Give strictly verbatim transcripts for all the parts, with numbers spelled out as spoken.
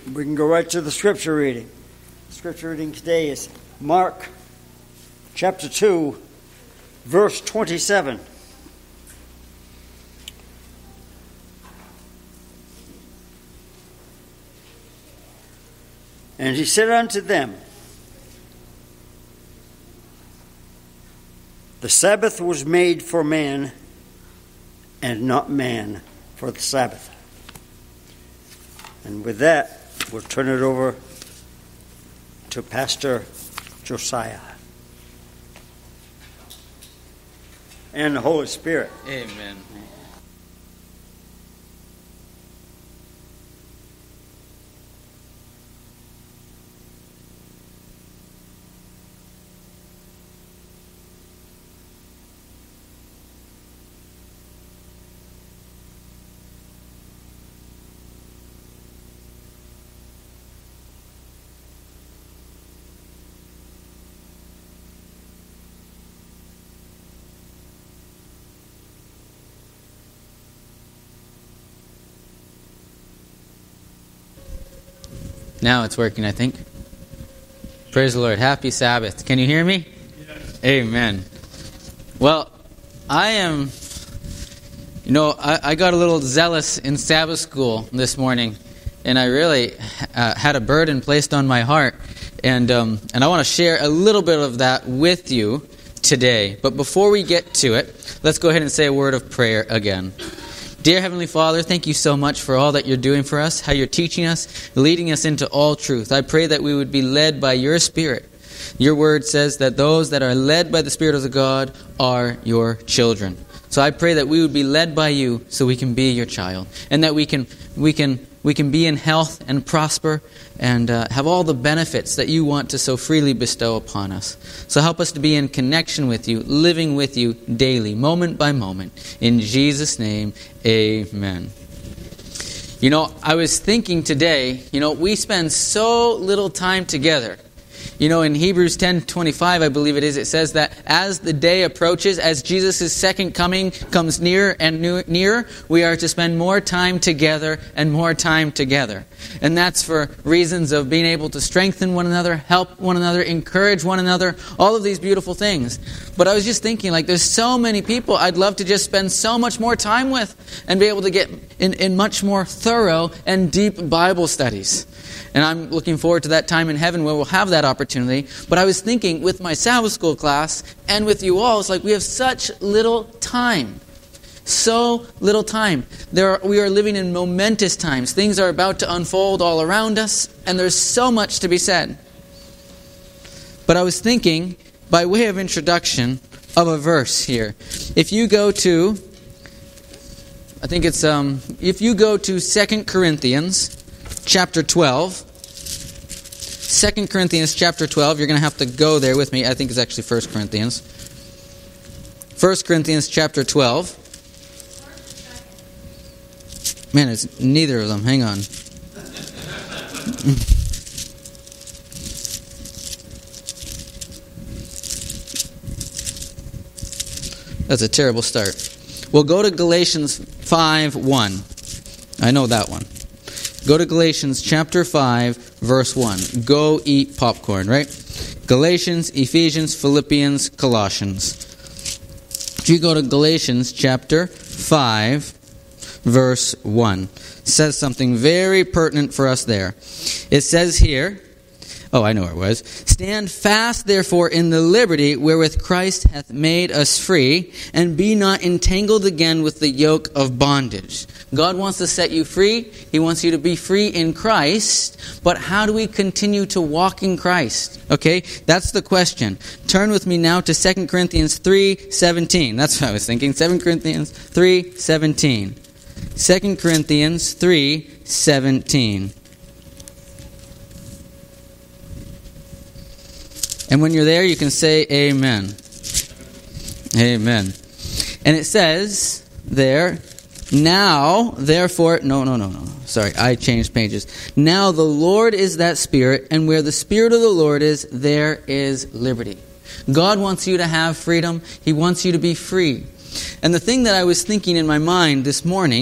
We can go right to the scripture reading. The scripture reading today is Mark chapter two, verse twenty-seven. And he said unto them, the Sabbath was made for man, and not man for the Sabbath. And with that, we'll turn it over to Pastor Josiah. And the Holy Spirit. Amen. Now it's working, I think. Praise the Lord. Happy Sabbath. Can you hear me? Yes. Amen. Well, I am, you know, I, I got a little zealous in Sabbath school this morning, and I really uh, had a burden placed on my heart, and um, and I want to share a little bit of that with you today. But before we get to it, let's go ahead and say a word of prayer again. Dear Heavenly Father, thank you so much for all that you're doing for us, how you're teaching us, leading us into all truth. I pray that we would be led by your Spirit. Your word says that those that are led by the Spirit of the God are your children. So I pray that we would be led by you so we can be your child, and that we can we can we can be in health and prosper and uh, have all the benefits that you want to so freely bestow upon us. So help us to be in connection with you, living with you daily, moment by moment. In Jesus' name, amen. You know, I was thinking today, you know, we spend so little time together. You know, in Hebrews ten twenty-five, I believe it is, it says that as the day approaches, as Jesus' second coming comes nearer and nearer, we are to spend more time together and more time together. And that's for reasons of being able to strengthen one another, help one another, encourage one another, all of these beautiful things. But I was just thinking, like, there's so many people I'd love to just spend so much more time with and be able to get in, in much more thorough and deep Bible studies. And I'm looking forward to that time in heaven where we'll have that opportunity. But I was thinking with my Sabbath school class and with you all, it's like we have such little time. So little time. There are, we are living in momentous times. Things are about to unfold all around us, and there's so much to be said. But I was thinking, by way of introduction, of a verse here. If you go to, I think it's, um, if you go to Second Corinthians chapter twelve, Second Corinthians chapter twelve, you're going to have to go there with me. I think it's actually First Corinthians. First Corinthians chapter twelve. Man, it's neither of them. Hang on. That's a terrible start. We'll go to Galatians five one. I know that one. Go to Galatians chapter five, verse one. Go eat popcorn, right? Galatians, Ephesians, Philippians, Colossians. If you go to Galatians chapter five, verse one, it says something very pertinent for us there. It says here, oh, I know where it was. Stand fast, therefore, in the liberty wherewith Christ hath made us free, and be not entangled again with the yoke of bondage. God wants to set you free. He wants you to be free in Christ. But how do we continue to walk in Christ? Okay, that's the question. Turn with me now to Second Corinthians three seventeen. That's what I was thinking. Second Corinthians three seventeen. Second Corinthians three seventeen. And when you're there, you can say amen. Amen. And it says there, now, therefore, no, no, no, no. Sorry, I changed pages. Now the Lord is that Spirit, and where the Spirit of the Lord is, there is liberty. God wants you to have freedom. He wants you to be free. And the thing that I was thinking in my mind this morning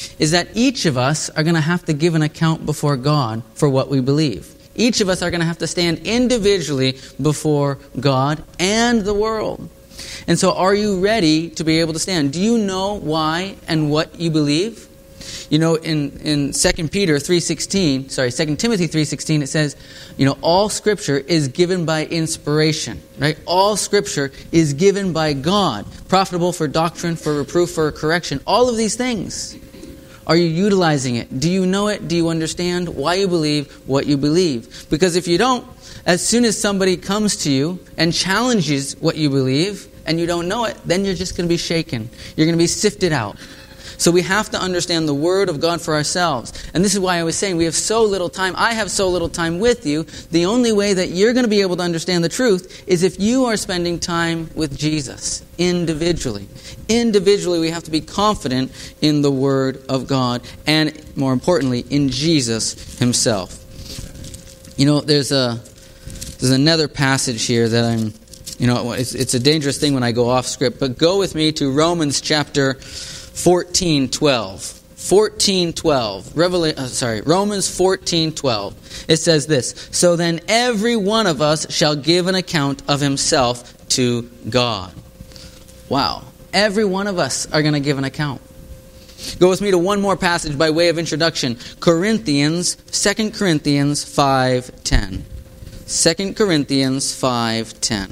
is that each of us are going to have to give an account before God for what we believe. Each of us are going to have to stand individually before God and the world. And so are you ready to be able to stand? Do you know why and what you believe? You know, in, in Second Peter three sixteen, sorry, Second Timothy three sixteen, it says, you know, all Scripture is given by inspiration, right? All Scripture is given by God, profitable for doctrine, for reproof, for correction, all of these things. Are you utilizing it? Do you know it? Do you understand why you believe what you believe? Because if you don't, as soon as somebody comes to you and challenges what you believe and you don't know it, then you're just going to be shaken. You're going to be sifted out. So we have to understand the Word of God for ourselves. And this is why I was saying we have so little time. I have so little time with you. The only way that you're going to be able to understand the truth is if you are spending time with Jesus individually. Individually, we have to be confident in the Word of God and, more importantly, in Jesus Himself. You know, there's a there's another passage here that I'm, you know, it's, it's a dangerous thing when I go off script, but go with me to Romans chapter fourteen twelve. fourteen twelve. Revela- uh, sorry, Romans fourteen twelve. It says this, so then every one of us shall give an account of himself to God. Wow. Every one of us are going to give an account. Go with me to one more passage by way of introduction. Corinthians, Second Corinthians five ten. Second Corinthians five ten.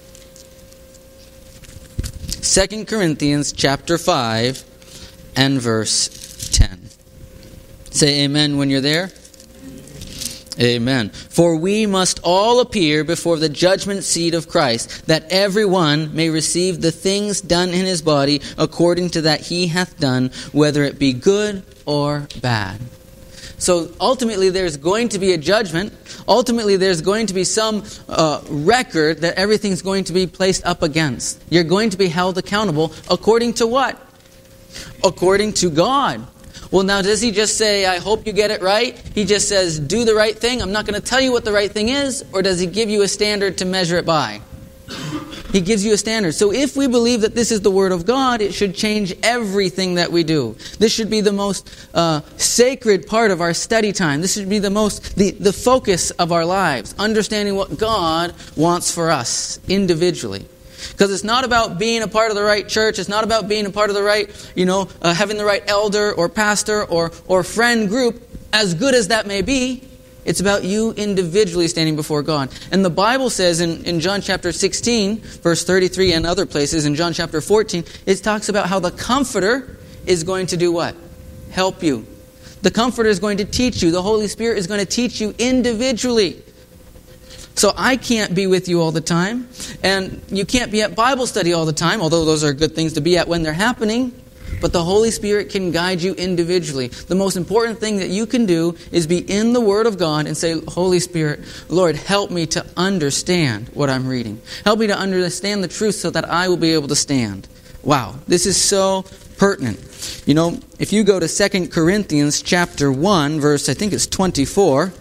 Second Corinthians chapter five and verse ten. Say amen when you're there. Amen. For we must all appear before the judgment seat of Christ, that every one may receive the things done in his body according to that he hath done, whether it be good or bad. So ultimately there's going to be a judgment. Ultimately there's going to be some uh, record that everything's going to be placed up against. You're going to be held accountable according to what? According to God. Well, now does He just say, I hope you get it right? He just says, do the right thing. I'm not going to tell you what the right thing is. Or does He give you a standard to measure it by? He gives you a standard. So if we believe that this is the Word of God, it should change everything that we do. This should be the most uh, sacred part of our study time. This should be the most the, the focus of our lives, understanding what God wants for us individually. Because it's not about being a part of the right church. It's not about being a part of the right, you know, uh, having the right elder or pastor or, or friend group, as good as that may be. It's about you individually standing before God. And the Bible says in, in John chapter sixteen, verse thirty-three, and other places, in John chapter fourteen, it talks about how the Comforter is going to do what? Help you. The Comforter is going to teach you. The Holy Spirit is going to teach you individually. So I can't be with you all the time, and you can't be at Bible study all the time, although those are good things to be at when they're happening. But the Holy Spirit can guide you individually. The most important thing that you can do is be in the Word of God and say, Holy Spirit, Lord, help me to understand what I'm reading. Help me to understand the truth so that I will be able to stand. Wow, this is so pertinent. You know, if you go to Second Corinthians chapter one, verse, I think it's twenty-four.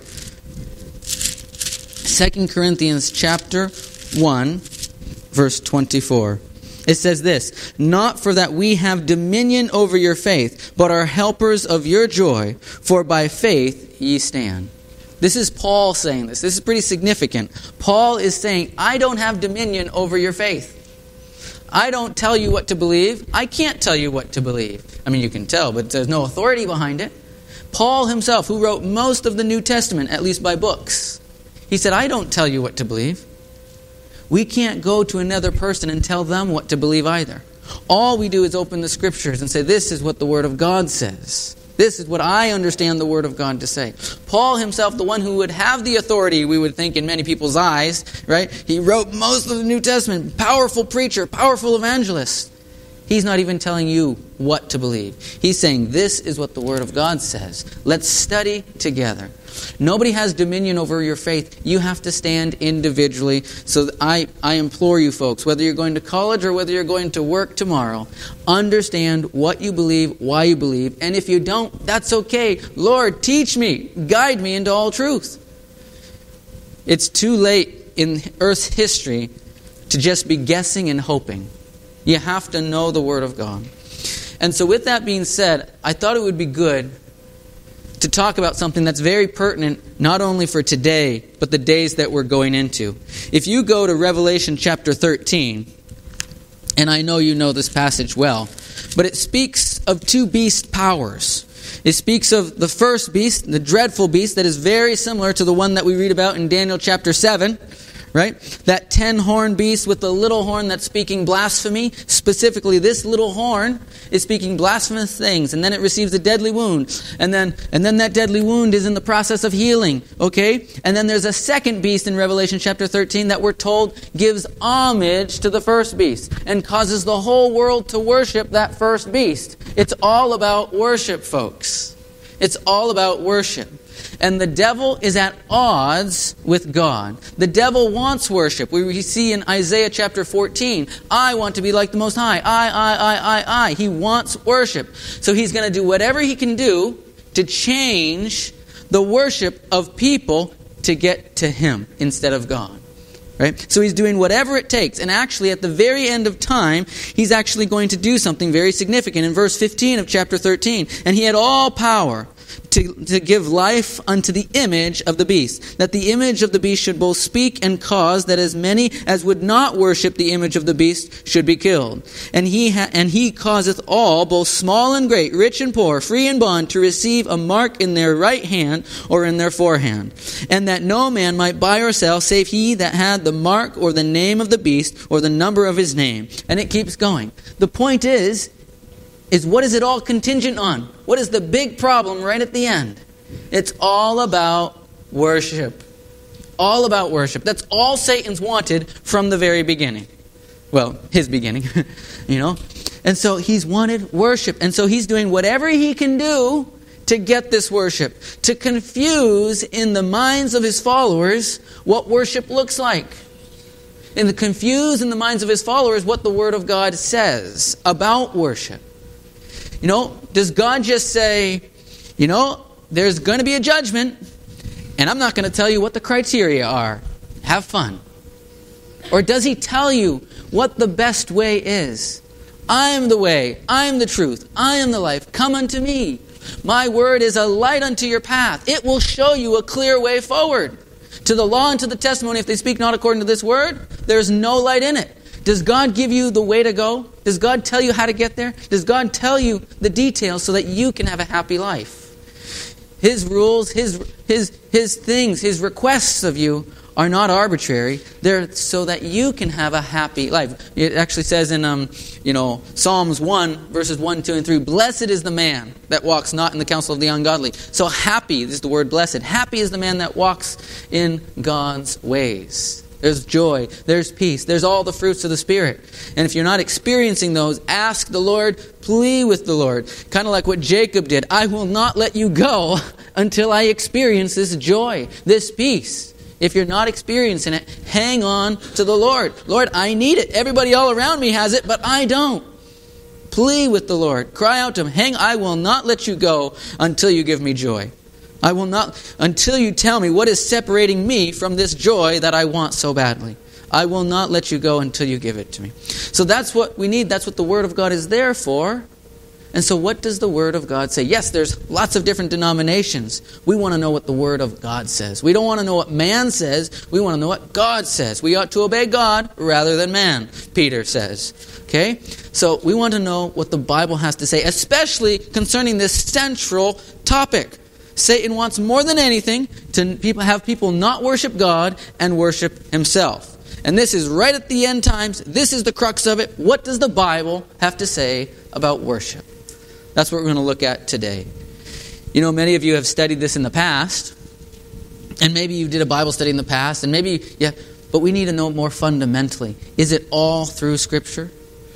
Second Corinthians chapter one, verse twenty-four. It says this, not for that we have dominion over your faith, but are helpers of your joy, for by faith ye stand. This is Paul saying this. This is pretty significant. Paul is saying, I don't have dominion over your faith. I don't tell you what to believe. I can't tell you what to believe. I mean, you can tell, but there's no authority behind it. Paul himself, who wrote most of the New Testament, at least by books, he said, I don't tell you what to believe. We can't go to another person and tell them what to believe either. All we do is open the Scriptures and say, this is what the Word of God says. This is what I understand the Word of God to say. Paul himself, the one who would have the authority, we would think in many people's eyes, right? He wrote most of the New Testament. Powerful preacher, powerful evangelist. He's not even telling you what to believe. He's saying, this is what the Word of God says. Let's study together. Nobody has dominion over your faith. You have to stand individually. So I, I implore you folks, whether you're going to college or whether you're going to work tomorrow, understand what you believe, why you believe. And if you don't, that's okay. Lord, teach me, guide me into all truth. It's too late in Earth's history to just be guessing and hoping. You have to know the Word of God. And so with that being said, I thought it would be good to talk about something that's very pertinent, not only for today, but the days that we're going into. If you go to Revelation chapter thirteen, and I know you know this passage well, but it speaks of two beast powers. It speaks of the first beast, the dreadful beast, that is very similar to the one that we read about in Daniel chapter seven. Right? That ten-horn beast with the little horn that's speaking blasphemy. Specifically, this little horn is speaking blasphemous things. And then it receives a deadly wound. And then and then that deadly wound is in the process of healing. Okay? And then there's a second beast in Revelation chapter thirteen that we're told gives homage to the first beast. And causes the whole world to worship that first beast. It's all about worship, folks. It's all about worship. And the devil is at odds with God. The devil wants worship. We see in Isaiah chapter fourteen, I want to be like the Most High. I, I, I, I, I. He wants worship. So he's going to do whatever he can do to change the worship of people to get to him instead of God. Right? So he's doing whatever it takes. And actually, at the very end of time, he's actually going to do something very significant. In verse fifteen of chapter thirteen, and he had all power to, to give life unto the image of the beast, that the image of the beast should both speak and cause that as many as would not worship the image of the beast should be killed. And he ha- and he causeth all, both small and great, rich and poor, free and bond, to receive a mark in their right hand or in their forehand, and that no man might buy or sell save he that had the mark or the name of the beast or the number of his name. And it keeps going. The point is, is what is it all contingent on? What is the big problem right at the end? It's all about worship. All about worship. That's all Satan's wanted from the very beginning. Well, his beginning, you know. And so he's wanted worship. And so he's doing whatever he can do to get this worship. To confuse in the minds of his followers what worship looks like. And to confuse in the minds of his followers what the Word of God says about worship. You know, does God just say, you know, there's going to be a judgment, and I'm not going to tell you what the criteria are. Have fun. Or does he tell you what the best way is? I am the way, I am the truth, I am the life. Come unto me. My word is a light unto your path. It will show you a clear way forward. To the law and to the testimony, if they speak not according to this word, there's no light in it. Does God give you the way to go? Does God tell you how to get there? Does God tell you the details so that you can have a happy life? His rules, His His His things, His requests of you are not arbitrary. They're so that you can have a happy life. It actually says in um, you know, Psalms one, verses one, two, and three, blessed is the man that walks not in the counsel of the ungodly. So happy, this is the word blessed. Happy is the man that walks in God's ways. There's joy, there's peace, there's all the fruits of the Spirit. And if you're not experiencing those, ask the Lord, plead with the Lord. Kind of like what Jacob did. I will not let you go until I experience this joy, this peace. If you're not experiencing it, hang on to the Lord. Lord, I need it. Everybody all around me has it, but I don't. Plead with the Lord. Cry out to Him. Hang, I will not let you go until you give me joy. I will not, until you tell me what is separating me from this joy that I want so badly. I will not let you go until you give it to me. So that's what we need. That's what the Word of God is there for. And so what does the Word of God say? Yes, there's lots of different denominations. We want to know what the Word of God says. We don't want to know what man says. We want to know what God says. We ought to obey God rather than man, Peter says. Okay? So we want to know what the Bible has to say, especially concerning this central topic. Satan wants more than anything to people, have people not worship God and worship himself. And this is right at the end times. This is the crux of it. What does the Bible have to say about worship? That's what we're going to look at today. You know, many of you have studied this in the past. And maybe you did a Bible study in the past. And maybe, yeah, but we need to know more fundamentally. Is it all through Scripture?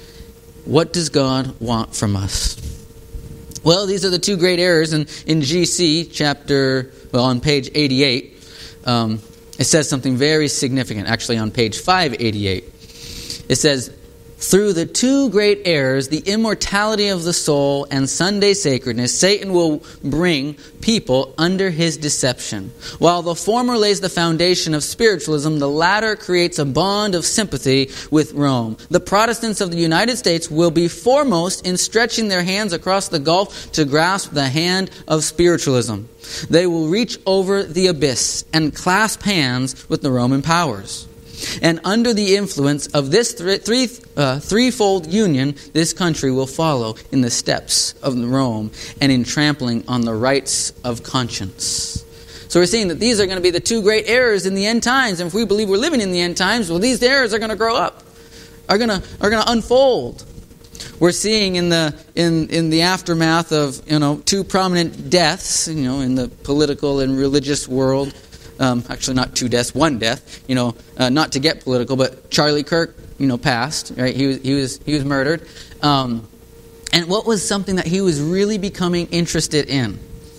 What does God want from us? Well, these are the two great errors in, in G C chapter, well, on page eighty-eight. Um, it says something very significant, actually on page five eighty-eight. It says, Through the two great errors, the immortality of the soul and Sunday sacredness, Satan will bring people under his deception. While the former lays the foundation of spiritualism, the latter creates a bond of sympathy with Rome. The Protestants of the United States will be foremost in stretching their hands across the gulf to grasp the hand of spiritualism. They will reach over the abyss and clasp hands with the Roman powers. And under the influence of this three, three, uh, threefold union, this country will follow in the steps of Rome and in trampling on the rights of conscience. So we're seeing that these are going to be the two great errors in the end times. And if we believe we're living in the end times, well, these errors are going to grow up, are going to are going to unfold. We're seeing in the in, in the aftermath of you know two prominent deaths, you know, in the political and religious world. Um, actually, not two deaths, one death. You know, uh, not to get political, but Charlie Kirk, you know, passed. Right? He was he was he was murdered. Um, and what was something that he was really becoming interested in?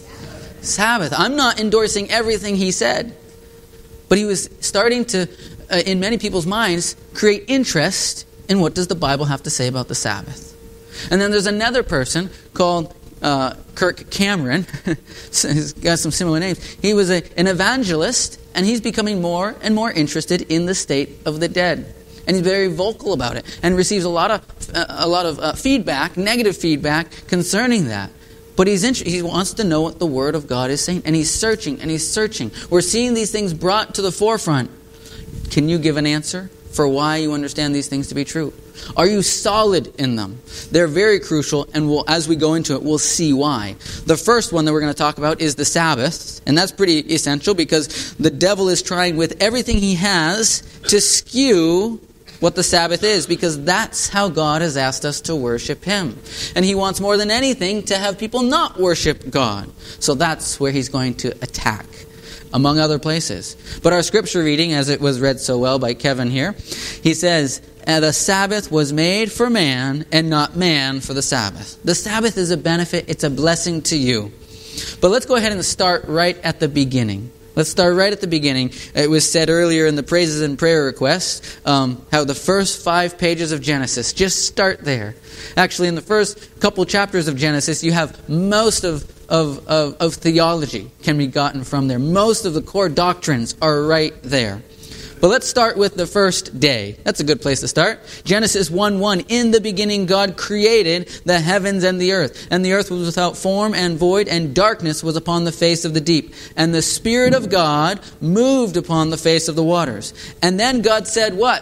Sabbath. I'm not endorsing everything he said, but he was starting to, uh, in many people's minds, create interest in what does the Bible have to say about the Sabbath. And then there's another person called Uh, Kirk Cameron. He's got some similar names. He was a, an evangelist, and he's becoming more and more interested in the state of the dead. And he's very vocal about it, and receives a lot of uh, a lot of uh, feedback, negative feedback concerning that. But he's int- he wants to know what the Word of God is saying, and he's searching and he's searching. We're seeing these things brought to the forefront. Can you give an answer for why you understand these things to be true? Are you solid in them? They're very crucial, and we'll, as we go into it, we'll see why. The first one that we're going to talk about is the Sabbath, and that's pretty essential because the devil is trying with everything he has to skew what the Sabbath is, because that's how God has asked us to worship Him. And He wants more than anything to have people not worship God. So that's where He's going to attack, among other places. But our scripture reading, as it was read so well by Kevin here, he says, "And the Sabbath was made for man, and not man for the Sabbath." The Sabbath is a benefit. It's a blessing to you. But let's go ahead and start right at the beginning. Let's start right at the beginning. It was said earlier in the praises and prayer requests, um, how the first five pages of Genesis, just start there. Actually, in the first couple chapters of Genesis, you have most of, of, of, of theology can be gotten from there. Most of the core doctrines are right there. But let's start with the first day. That's a good place to start. Genesis one one. "In the beginning God created the heavens and the earth. And the earth was without form and void, and darkness was upon the face of the deep. And the Spirit of God moved upon the face of the waters. And then God said," what?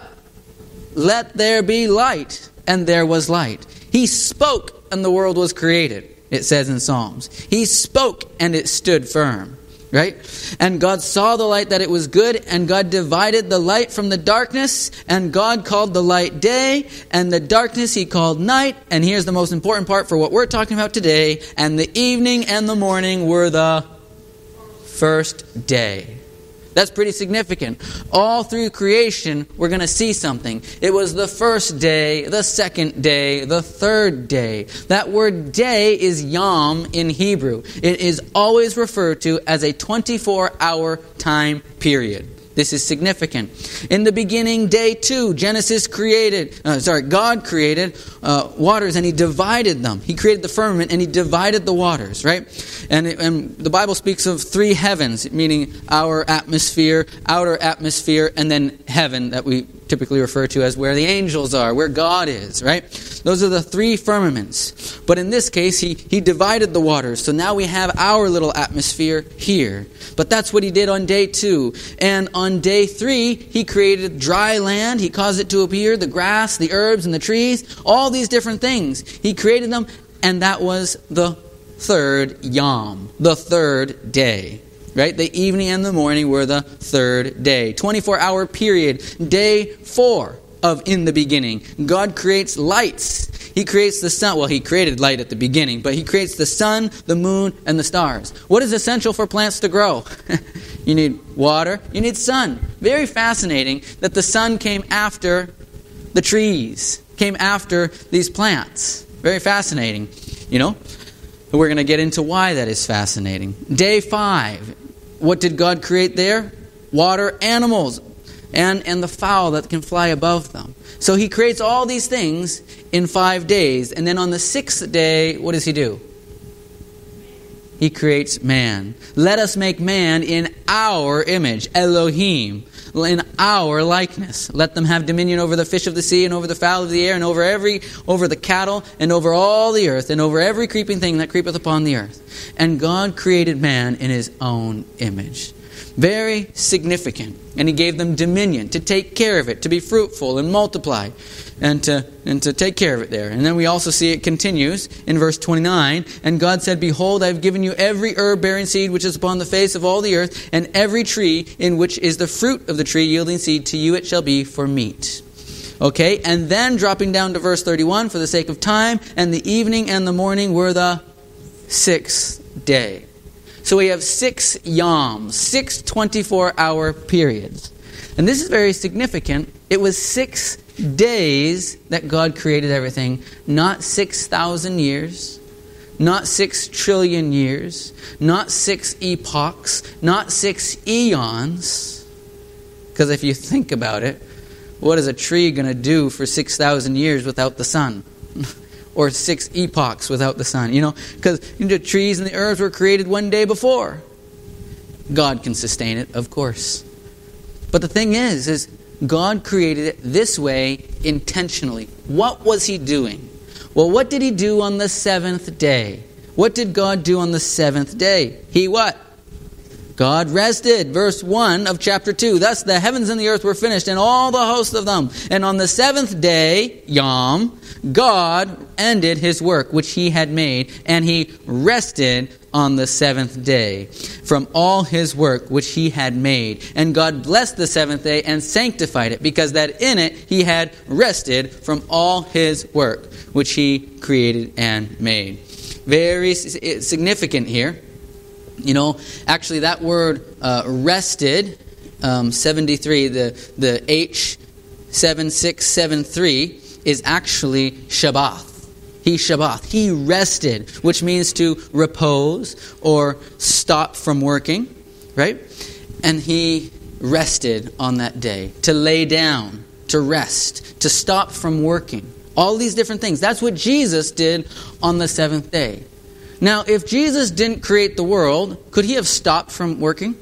"Let there be light. And there was light." He spoke, and the world was created, it says in Psalms. He spoke, and it stood firm. Right? "And God saw the light that it was good, and God divided the light from the darkness, and God called the light day, and the darkness He called night." And here's the most important part for what we're talking about today. "And the evening and the morning were the first day." That's pretty significant. All through creation, we're going to see something. It was the first day, the second day, the third day. That word day is yom in Hebrew. It is always referred to as a twenty-four hour time period. This is significant. "In the beginning, day two, Genesis created, uh, sorry, God created uh, waters, and He divided them. He created the firmament, and He divided the waters," right? And, it, and the Bible speaks of three heavens, meaning our atmosphere, outer atmosphere, and then heaven that we typically refer to as where the angels are, where God is, right? Those are the three firmaments. But in this case, he, he divided the waters. So now we have our little atmosphere here. But that's what He did on day two. And on day three, He created dry land. He caused it to appear, the grass, the herbs, and the trees, all these different things. He created them, and that was the third yom, the third day. Right? The evening and the morning were the third day. twenty-four hour period. Day four of in the beginning. God creates lights. He creates the sun. Well, He created light at the beginning, but He creates the sun, the moon, and the stars. What is essential for plants to grow? You need water. You need sun. Very fascinating that the sun came after the trees, came after these plants. Very fascinating, you know. We're going to get into why that is fascinating. Day five. What did God create there? Water, animals. and, and the fowl that can fly above them. So he creates all these things in five days. And then on the sixth day, what does he do? He creates man. Let us make man in our image, Elohim, in our likeness. Let them have dominion over the fish of the sea and over the fowl of the air and over every over the cattle and over all the earth and over every creeping thing that creepeth upon the earth. And God created man in his own image. Very significant. And he gave them dominion to take care of it, to be fruitful and multiply, and to and to take care of it there. And then we also see it continues in verse twenty-nine. And God said, Behold, I have given you every herb bearing seed which is upon the face of all the earth, and every tree in which is the fruit of the tree yielding seed, to you it shall be for meat. Okay, and then dropping down to verse thirty-one, for the sake of time, and the evening and the morning were the sixth day. So we have six yams, six twenty-four hour periods. And this is very significant. It was six days that God created everything, not six thousand years, not six trillion years, not six epochs, not six eons. Because if you think about it, what is a tree going to do for six thousand years without the sun? Or six epochs without the sun, you know, because the trees and the herbs were created one day before. God can sustain it, of course. But the thing is, is God created it this way intentionally. What was he doing? Well, what did he do on the seventh day? What did God do on the seventh day? He what? God rested. Verse one of chapter two. Thus the heavens and the earth were finished, and all the host of them. And on the seventh day, Yom, God ended his work which he had made, and he rested on the seventh day from all his work which he had made. And God blessed the seventh day and sanctified it, because that in it he had rested from all his work which he created and made. Very significant here. You know, actually that word uh, rested, um, seventy-three, the, the H seven six seven three is actually Shabbath. He Shabbath. He rested, which means to repose or stop from working, right? And he rested on that day, to lay down, to rest, to stop from working. All these different things. That's what Jesus did on the seventh day. Now, if Jesus didn't create the world, could he have stopped from working?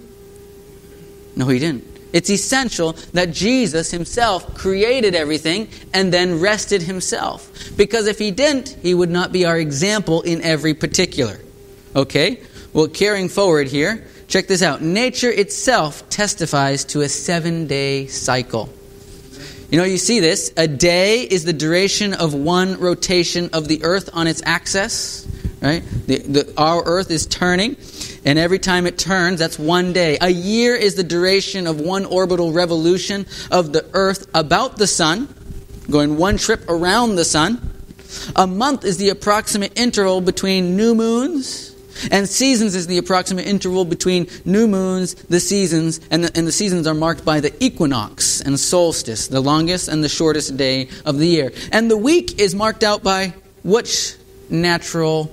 No, he didn't. It's essential that Jesus himself created everything and then rested himself. Because if he didn't, he would not be our example in every particular. Okay? Well, carrying forward here, check this out. Nature itself testifies to a seven-day cycle. You know, you see this. A day is the duration of one rotation of the earth on its axis. Right? The, the, our earth is turning, and every time it turns, that's one day. A year is the duration of one orbital revolution of the earth about the sun, going one trip around the sun. A month is the approximate interval between new moons, and seasons is the approximate interval between new moons, the seasons, and the, and the seasons are marked by the equinox and solstice, the longest and the shortest day of the year. And the week is marked out by which natural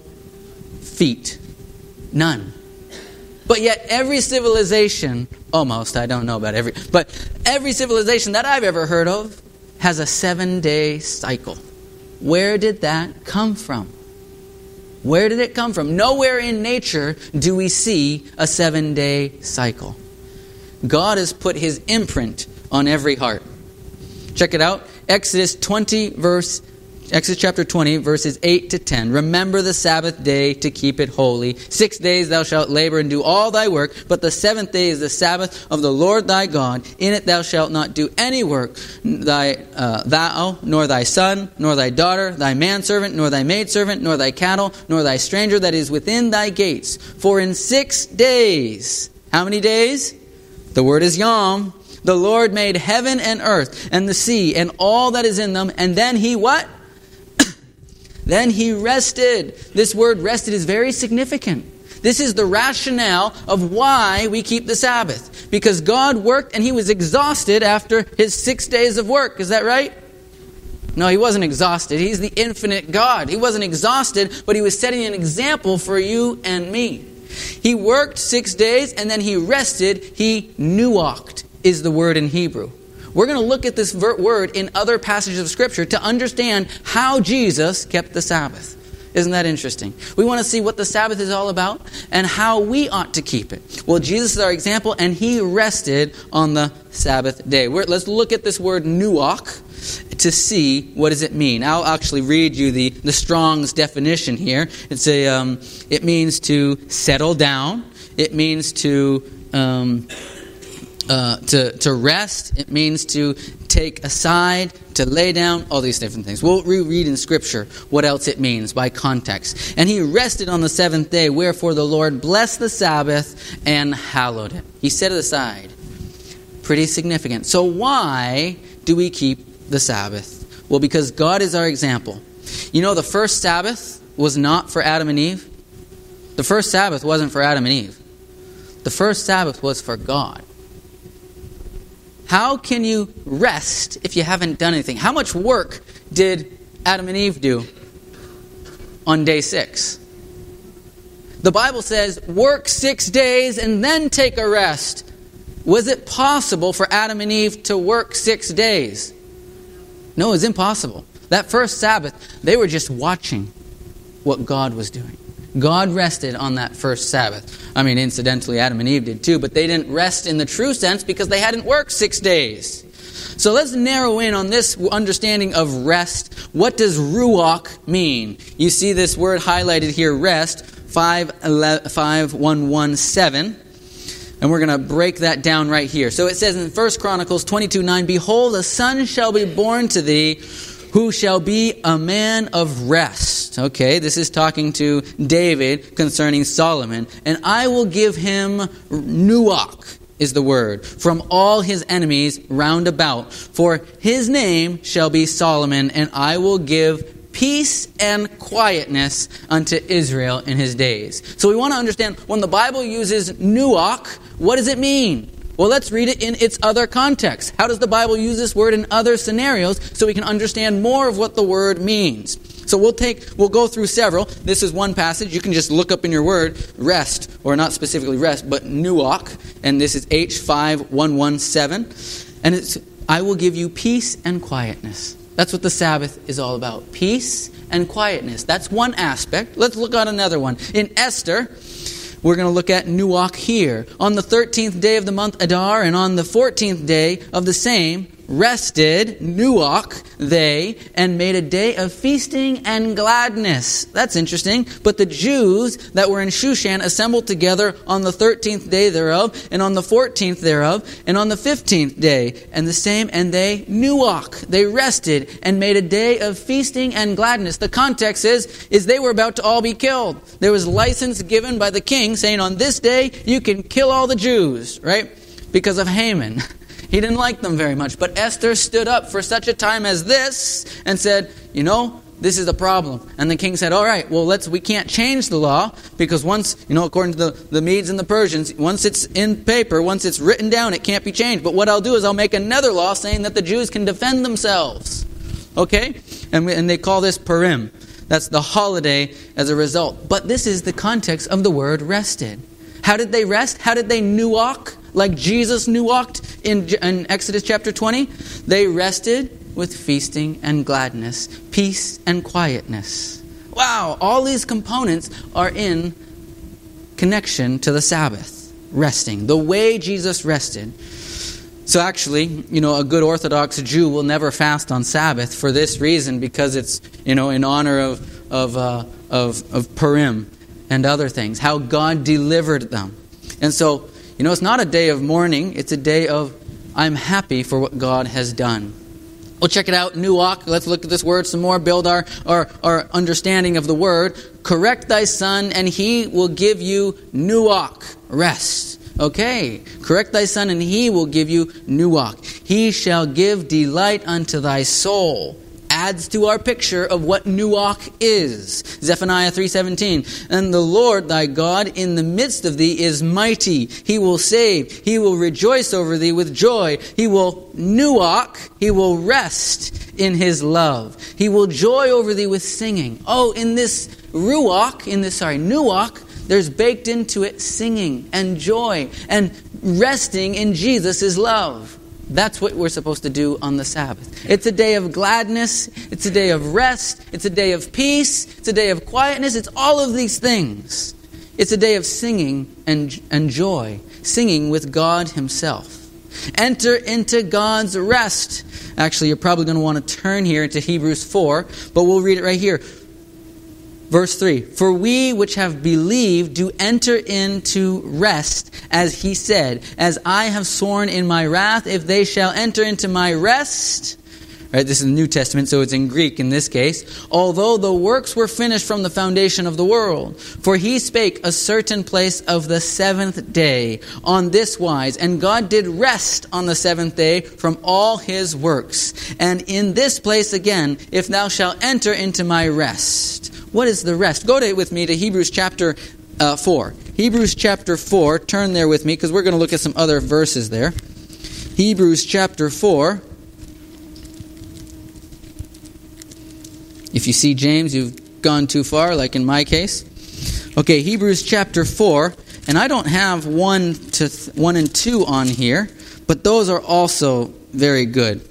feet? None. But yet every civilization, almost, I don't know about every, but every civilization that I've ever heard of has a seven-day cycle. Where did that come from? Where did it come from? Nowhere in nature do we see a seven-day cycle. God has put his imprint on every heart. Check it out. Exodus twenty, verse Exodus chapter twenty, verses eight to ten. Remember the Sabbath day to keep it holy. Six days thou shalt labor and do all thy work, but the seventh day is the Sabbath of the Lord thy God. In it thou shalt not do any work, thy uh, thou, nor thy son, nor thy daughter, thy manservant, nor thy maidservant, nor thy cattle, nor thy stranger that is within thy gates. For in six days, how many days? The word is Yom. The Lord made heaven and earth and the sea and all that is in them, and then he what? Then he rested. This word rested is very significant. This is the rationale of why we keep the Sabbath. Because God worked and he was exhausted after his six days of work. Is that right? No, he wasn't exhausted. He's the infinite God. He wasn't exhausted, but he was setting an example for you and me. He worked six days and then he rested. He nuoched is the word in Hebrew. we're going to look at this ver- word in other passages of Scripture to understand how Jesus kept the Sabbath. Isn't that interesting? We want to see what the Sabbath is all about and how we ought to keep it. Well, Jesus is our example, and He rested on the Sabbath day. We're, let's look at this word nuach to see what does it mean. I'll actually read you the, the Strong's definition here. It's a um, it means to settle down. It means to um, uh, to to rest. It means to take aside, to lay down, all these different things. We'll reread in Scripture what else it means by context. And He rested on the seventh day, wherefore the Lord blessed the Sabbath and hallowed it. He set it aside. Pretty significant. So why do we keep the Sabbath? Well, because God is our example. You know, the first Sabbath was not for Adam and Eve. The first Sabbath wasn't for Adam and Eve. The first Sabbath was for God. How can you rest if you haven't done anything? How much work did Adam and Eve do on day six? The Bible says, work six days and then take a rest. Was it possible for Adam and Eve to work six days? No, it's impossible. That first Sabbath, they were just watching what God was doing. God rested on that first Sabbath. I mean, incidentally, Adam and Eve did too, but they didn't rest in the true sense because they hadn't worked six days. So let's narrow in on this understanding of rest. What does ruach mean? You see this word highlighted here, rest, five one one seven. And we're going to break that down right here. So it says in First Chronicles twenty-two nine, behold, a son shall be born to thee, who shall be a man of rest. Okay, this is talking to David concerning Solomon. And I will give him nuach, is the word, from all his enemies round about. For his name shall be Solomon, and I will give peace and quietness unto Israel in his days. So we want to understand, when the Bible uses nuach, what does it mean? Well, let's read it in its other context. How does the Bible use this word in other scenarios so we can understand more of what the word means? So we'll take, we'll go through several. This is one passage. You can just look up in your word, rest, or not specifically rest, but nuach. And this is H five one one seven. And it's, I will give you peace and quietness. That's what the Sabbath is all about. Peace and quietness. That's one aspect. Let's look at another one. In Esther, we're going to look at nuach here. On the thirteenth day of the month Adar, and on the fourteenth day of the same, rested, nuach, they, and made a day of feasting and gladness. That's interesting. But the Jews that were in Shushan assembled together on the thirteenth day thereof, and on the fourteenth thereof, and on the fifteenth day, and the same, and they nuach. They rested and made a day of feasting and gladness. The context is, is they were about to all be killed. There was license given by the king saying, on this day you can kill all the Jews, right? Because of Haman. He didn't like them very much. But Esther stood up for such a time as this and said, you know, this is a problem. And the king said, all right, well, let's, we can't change the law because once, you know, according to the, the Medes and the Persians, once it's in paper, once it's written down, it can't be changed. But what I'll do is I'll make another law saying that the Jews can defend themselves. Okay? And, we, and they call this Purim. That's the holiday as a result. But this is the context of the word rested. How did they rest? How did they nuach? Like Jesus nuached in, in Exodus chapter twenty? They rested with feasting and gladness, peace and quietness. Wow, all these components are in connection to the Sabbath, resting, the way Jesus rested. So actually, you know, a good Orthodox Jew will never fast on Sabbath for this reason, because it's, you know, in honor of of uh, of, of Purim and other things, how God delivered them. And so, you know, it's not a day of mourning, it's a day of, I'm happy for what God has done. Well, check it out, nuach. Let's look at this word some more, build our, our, our understanding of the word. Correct thy son, and he will give you nuach, rest. Okay, correct thy son, and he will give you nuach. He shall give delight unto thy soul. Adds to our picture of what nuach is. Zephaniah three seventeen. And the Lord thy God in the midst of thee is mighty. He will save. He will rejoice over thee with joy. He will nuach. He will rest in his love. He will joy over thee with singing. Oh, in this ruach, in this, sorry, nuach, there's baked into it singing and joy and resting in Jesus' love. That's what we're supposed to do on the Sabbath. It's a day of gladness. It's a day of rest. It's a day of peace. It's a day of quietness. It's all of these things. It's a day of singing and, and joy. Singing with God Himself. Enter into God's rest. Actually, you're probably going to want to turn here into Hebrews four, but we'll read it right here. Verse three, for we which have believed do enter into rest, as He said, as I have sworn in my wrath, if they shall enter into my rest. Right, this is the New Testament, so it's in Greek in this case. Although the works were finished from the foundation of the world. For He spake a certain place of the seventh day on this wise. And God did rest on the seventh day from all His works. And in this place again, if thou shalt enter into my rest. What is the rest? Go to, with me to Hebrews chapter uh, four. Hebrews chapter four. Turn there with me because we're going to look at some other verses there. Hebrews chapter four. If you see James, you've gone too far, like in my case. Okay, Hebrews chapter four. And I don't have one to th- one and two on here, but those are also very good.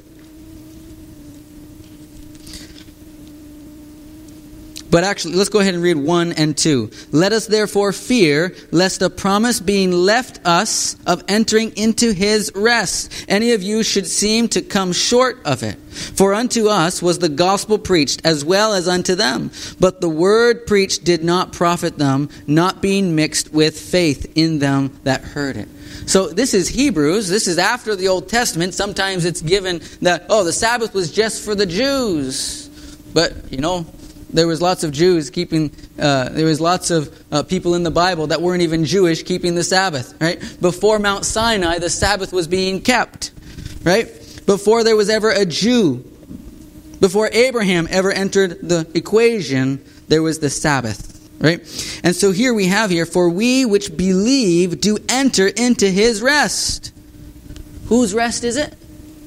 But actually, let's go ahead and read one and two. Let us therefore fear, lest a promise being left us of entering into His rest, any of you should seem to come short of it. For unto us was the gospel preached, as well as unto them. But the word preached did not profit them, not being mixed with faith in them that heard it. So this is Hebrews. This is after the Old Testament. Sometimes it's given that, oh, the Sabbath was just for the Jews. But, you know, there was lots of Jews keeping, uh, there was lots of uh, people in the Bible that weren't even Jewish keeping the Sabbath, right? Before Mount Sinai, the Sabbath was being kept, right? Before there was ever a Jew, before Abraham ever entered the equation, there was the Sabbath, right? And so here we have here, for we which believe do enter into His rest. Whose rest is it?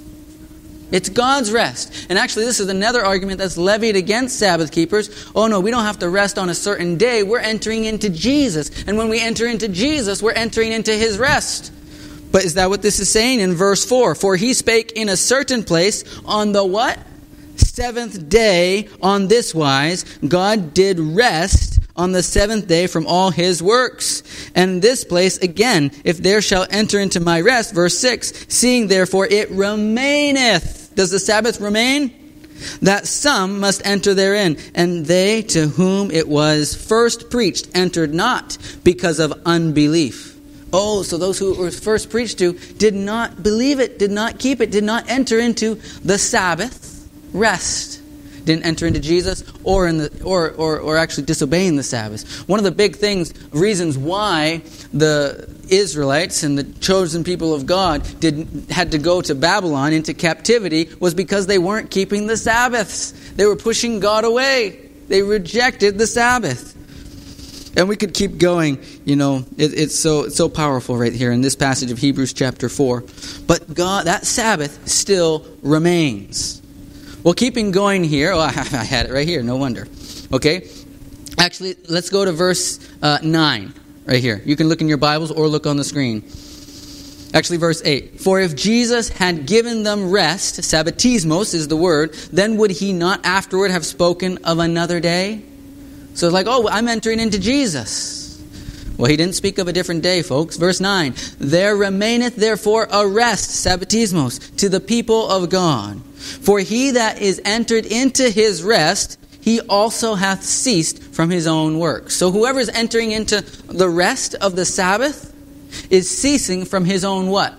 It's God's rest. And actually, this is another argument that's levied against Sabbath keepers. Oh no, we don't have to rest on a certain day. We're entering into Jesus. And when we enter into Jesus, we're entering into His rest. But is that what this is saying in verse four? For He spake in a certain place on the what? Seventh day on this wise. God did rest on the seventh day from all His works. And this place, again, if there shall enter into my rest, verse six, seeing therefore it remaineth. Does the Sabbath remain? That some must enter therein. And they to whom it was first preached entered not because of unbelief. Oh, so those who it was first preached to did not believe it, did not keep it, did not enter into the Sabbath rest. Didn't enter into Jesus or in the or, or or actually disobeying the Sabbath. One of the big things, reasons why the Israelites and the chosen people of God did had to go to Babylon into captivity was because they weren't keeping the Sabbaths. They were pushing God away. They rejected the Sabbath. And we could keep going. You know, it, it's so it's so powerful right here in this passage of Hebrews chapter four. But God, that Sabbath still remains. Well, keeping going here, oh, I had it right here, no wonder. Okay, actually, let's go to verse uh, nine, right here. You can look in your Bibles or look on the screen. Actually, verse eight. For if Jesus had given them rest, sabbatismos is the word, then would He not afterward have spoken of another day? So it's like, oh, I'm entering into Jesus. Well, He didn't speak of a different day, folks. Verse nine. There remaineth therefore a rest, sabbatismos, to the people of God. For he that is entered into his rest, he also hath ceased from his own works. So whoever is entering into the rest of the Sabbath is ceasing from his own what?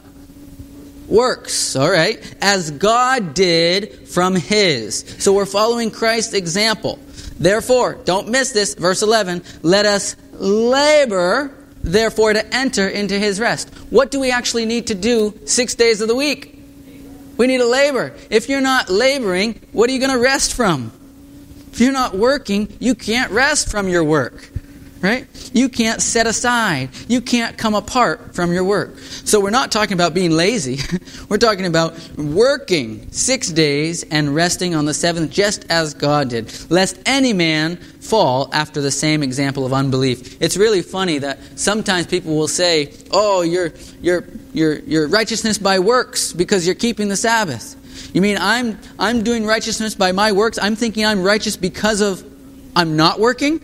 Works, all right? As God did from His. So we're following Christ's example. Therefore, don't miss this, verse eleven, let us labor, therefore, to enter into His rest. What do we actually need to do six days of the week? We need to labor. If you're not laboring, what are you going to rest from? If you're not working, you can't rest from your work. right? You can't set aside. You can't come apart from your work. So we're not talking about being lazy. We're talking about working six days and resting on the seventh, just as God did, lest any man fall after the same example of unbelief. It's really funny that sometimes people will say, oh, you're, you're, you're, you're righteousness by works because you're keeping the Sabbath. You mean I'm, I'm doing righteousness by my works? I'm thinking I'm righteous because of I'm not working?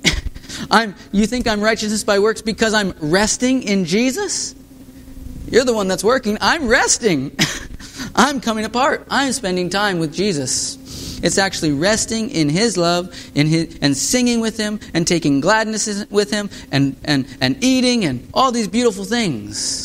I'm, you think I'm righteousness by works because I'm resting in Jesus? You're the one that's working. I'm resting. I'm coming apart. I'm spending time with Jesus. It's actually resting in His love, in His, and singing with Him, and taking gladness with Him, and, and, and eating, and all these beautiful things.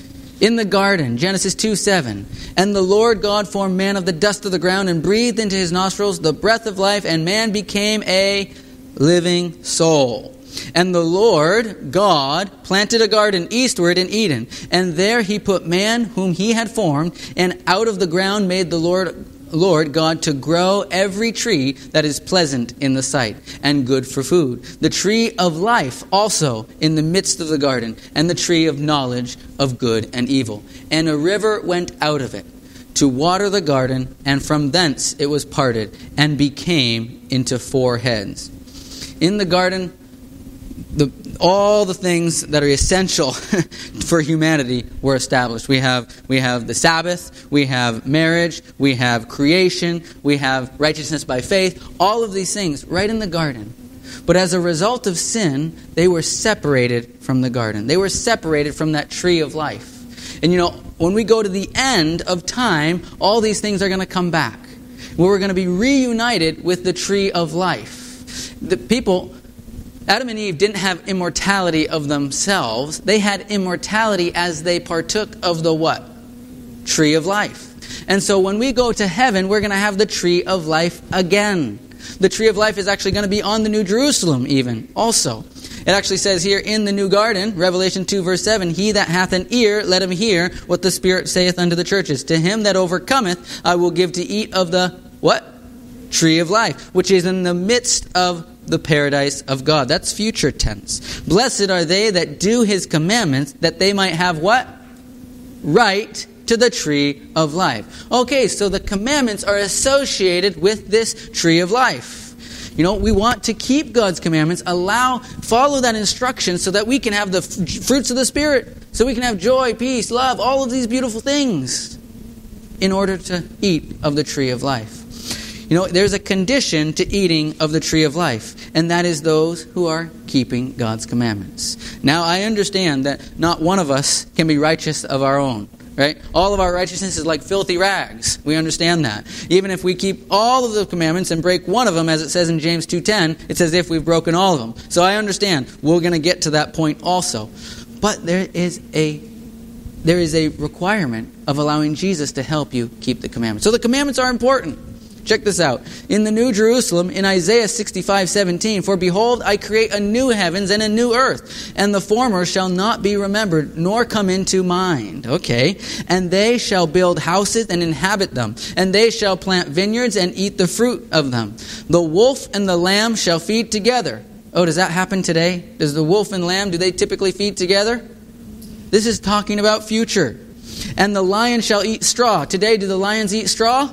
In the garden, Genesis two seven, and the Lord God formed man of the dust of the ground, and breathed into his nostrils the breath of life, and man became a living soul. And the Lord God planted a garden eastward in Eden, and there He put man whom He had formed, and out of the ground made the Lord Lord God to grow every tree that is pleasant in the sight and good for food, the tree of life also in the midst of the garden, and the tree of knowledge of good and evil. And a river went out of it to water the garden, and from thence it was parted and became into four heads. In the garden, the, all the things that are essential for humanity were established. We have we have the Sabbath, we have marriage, we have creation, we have righteousness by faith, all of these things right in the garden. But as a result of sin, they were separated from the garden. They were separated from that tree of life. And you know, when we go to the end of time, all these things are going to come back. We're going to be reunited with the tree of life. The people... Adam and Eve didn't have immortality of themselves. They had immortality as they partook of the what? Tree of life. And so when we go to heaven, we're going to have the tree of life again. The tree of life is actually going to be on the New Jerusalem even, also. It actually says here in the new garden, Revelation two verse seven, He that hath an ear, let him hear what the Spirit saith unto the churches. To him that overcometh, I will give to eat of the, what? Tree of life, which is in the midst of the paradise of God. That's future tense. Blessed are they that do His commandments, that they might have what? Right to the tree of life. Okay, so the commandments are associated with this tree of life. You know, we want to keep God's commandments, allow, follow that instruction so that we can have the f- fruits of the Spirit, so we can have joy, peace, love, all of these beautiful things in order to eat of the tree of life. You know, there's a condition to eating of the tree of life, and that is those who are keeping God's commandments. Now, I understand that not one of us can be righteous of our own, right? All of our righteousness is like filthy rags. We understand that. Even if we keep all of the commandments and break one of them, as it says in James two ten, it's as if we've broken all of them. So I understand. We're going to get to that point also. But there is a there is a requirement of allowing Jesus to help you keep the commandments. So the commandments are important. Check this out. In the New Jerusalem, in Isaiah sixty-five seventeen, For behold, I create a new heavens and a new earth, and the former shall not be remembered, nor come into mind. Okay. And they shall build houses and inhabit them, and they shall plant vineyards and eat the fruit of them. The wolf and the lamb shall feed together. Oh, does that happen today? Does the wolf and lamb, do they typically feed together? This is talking about future. And the lion shall eat straw. Today, do the lions eat straw?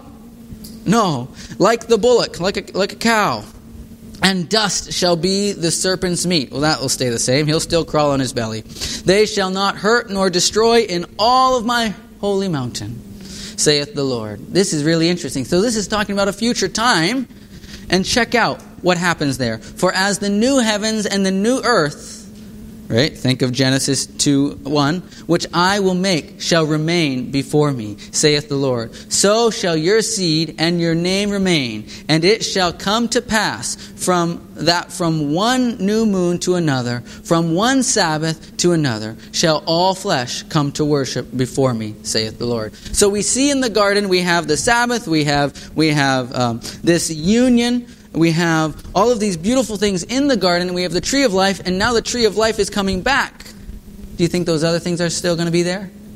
No, like the bullock, like a, like a cow. And dust shall be the serpent's meat. Well, that will stay the same. He'll still crawl on his belly. They shall not hurt nor destroy in all of my holy mountain, saith the Lord. This is really interesting. So this is talking about a future time. And check out what happens there. For as the new heavens and the new earth, right? Think of Genesis two one, which I will make shall remain before me, saith the Lord. So shall your seed and your name remain, and it shall come to pass from that from one new moon to another, from one Sabbath to another, shall all flesh come to worship before me, saith the Lord. So we see in the garden we have the Sabbath, we have we have um, this union. We have all of these beautiful things in the garden. We have the tree of life, and now the tree of life is coming back. Do you think those other things are still going to be there?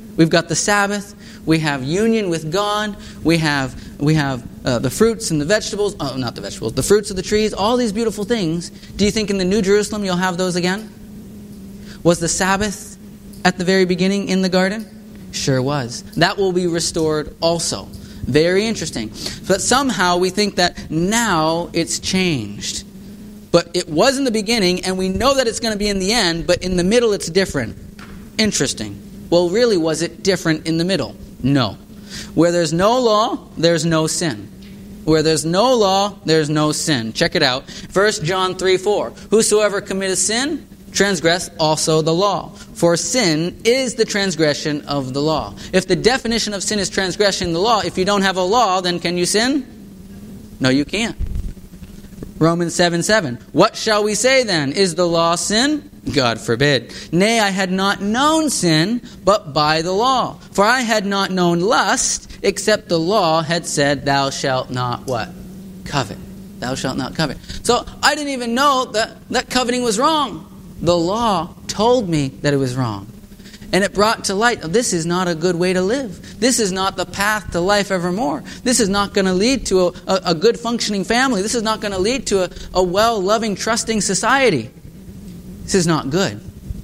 We've got the Sabbath. We have union with God. We have we have uh, the fruits and the vegetables. Oh, not the vegetables. The fruits of the trees. All these beautiful things. Do you think in the New Jerusalem you'll have those again? Was the Sabbath at the very beginning in the garden? Sure was. That will be restored also. Very interesting. But somehow we think that now it's changed. But it was in the beginning, and we know that it's going to be in the end, but in the middle it's different. Interesting. Well, really, was it different in the middle? No. Where there's no law, there's no sin. Where there's no law, there's no sin. Check it out. First John three four. Whosoever committeth sin, transgress also the law. For sin is the transgression of the law. If the definition of sin is transgression of the law, if you don't have a law, then can you sin? No, you can't. Romans seven seven. What shall we say then? Is the law sin? God forbid. Nay, I had not known sin, but by the law. For I had not known lust, except the law had said, thou shalt not what? Covet. Thou shalt not covet. So I didn't even know that, that coveting was wrong. The law told me that it was wrong. And it brought to light, this is not a good way to live. This is not the path to life evermore. This is not going to lead to a, a, a good functioning family. This is not going to lead to a, a well-loving, trusting society. This is not good.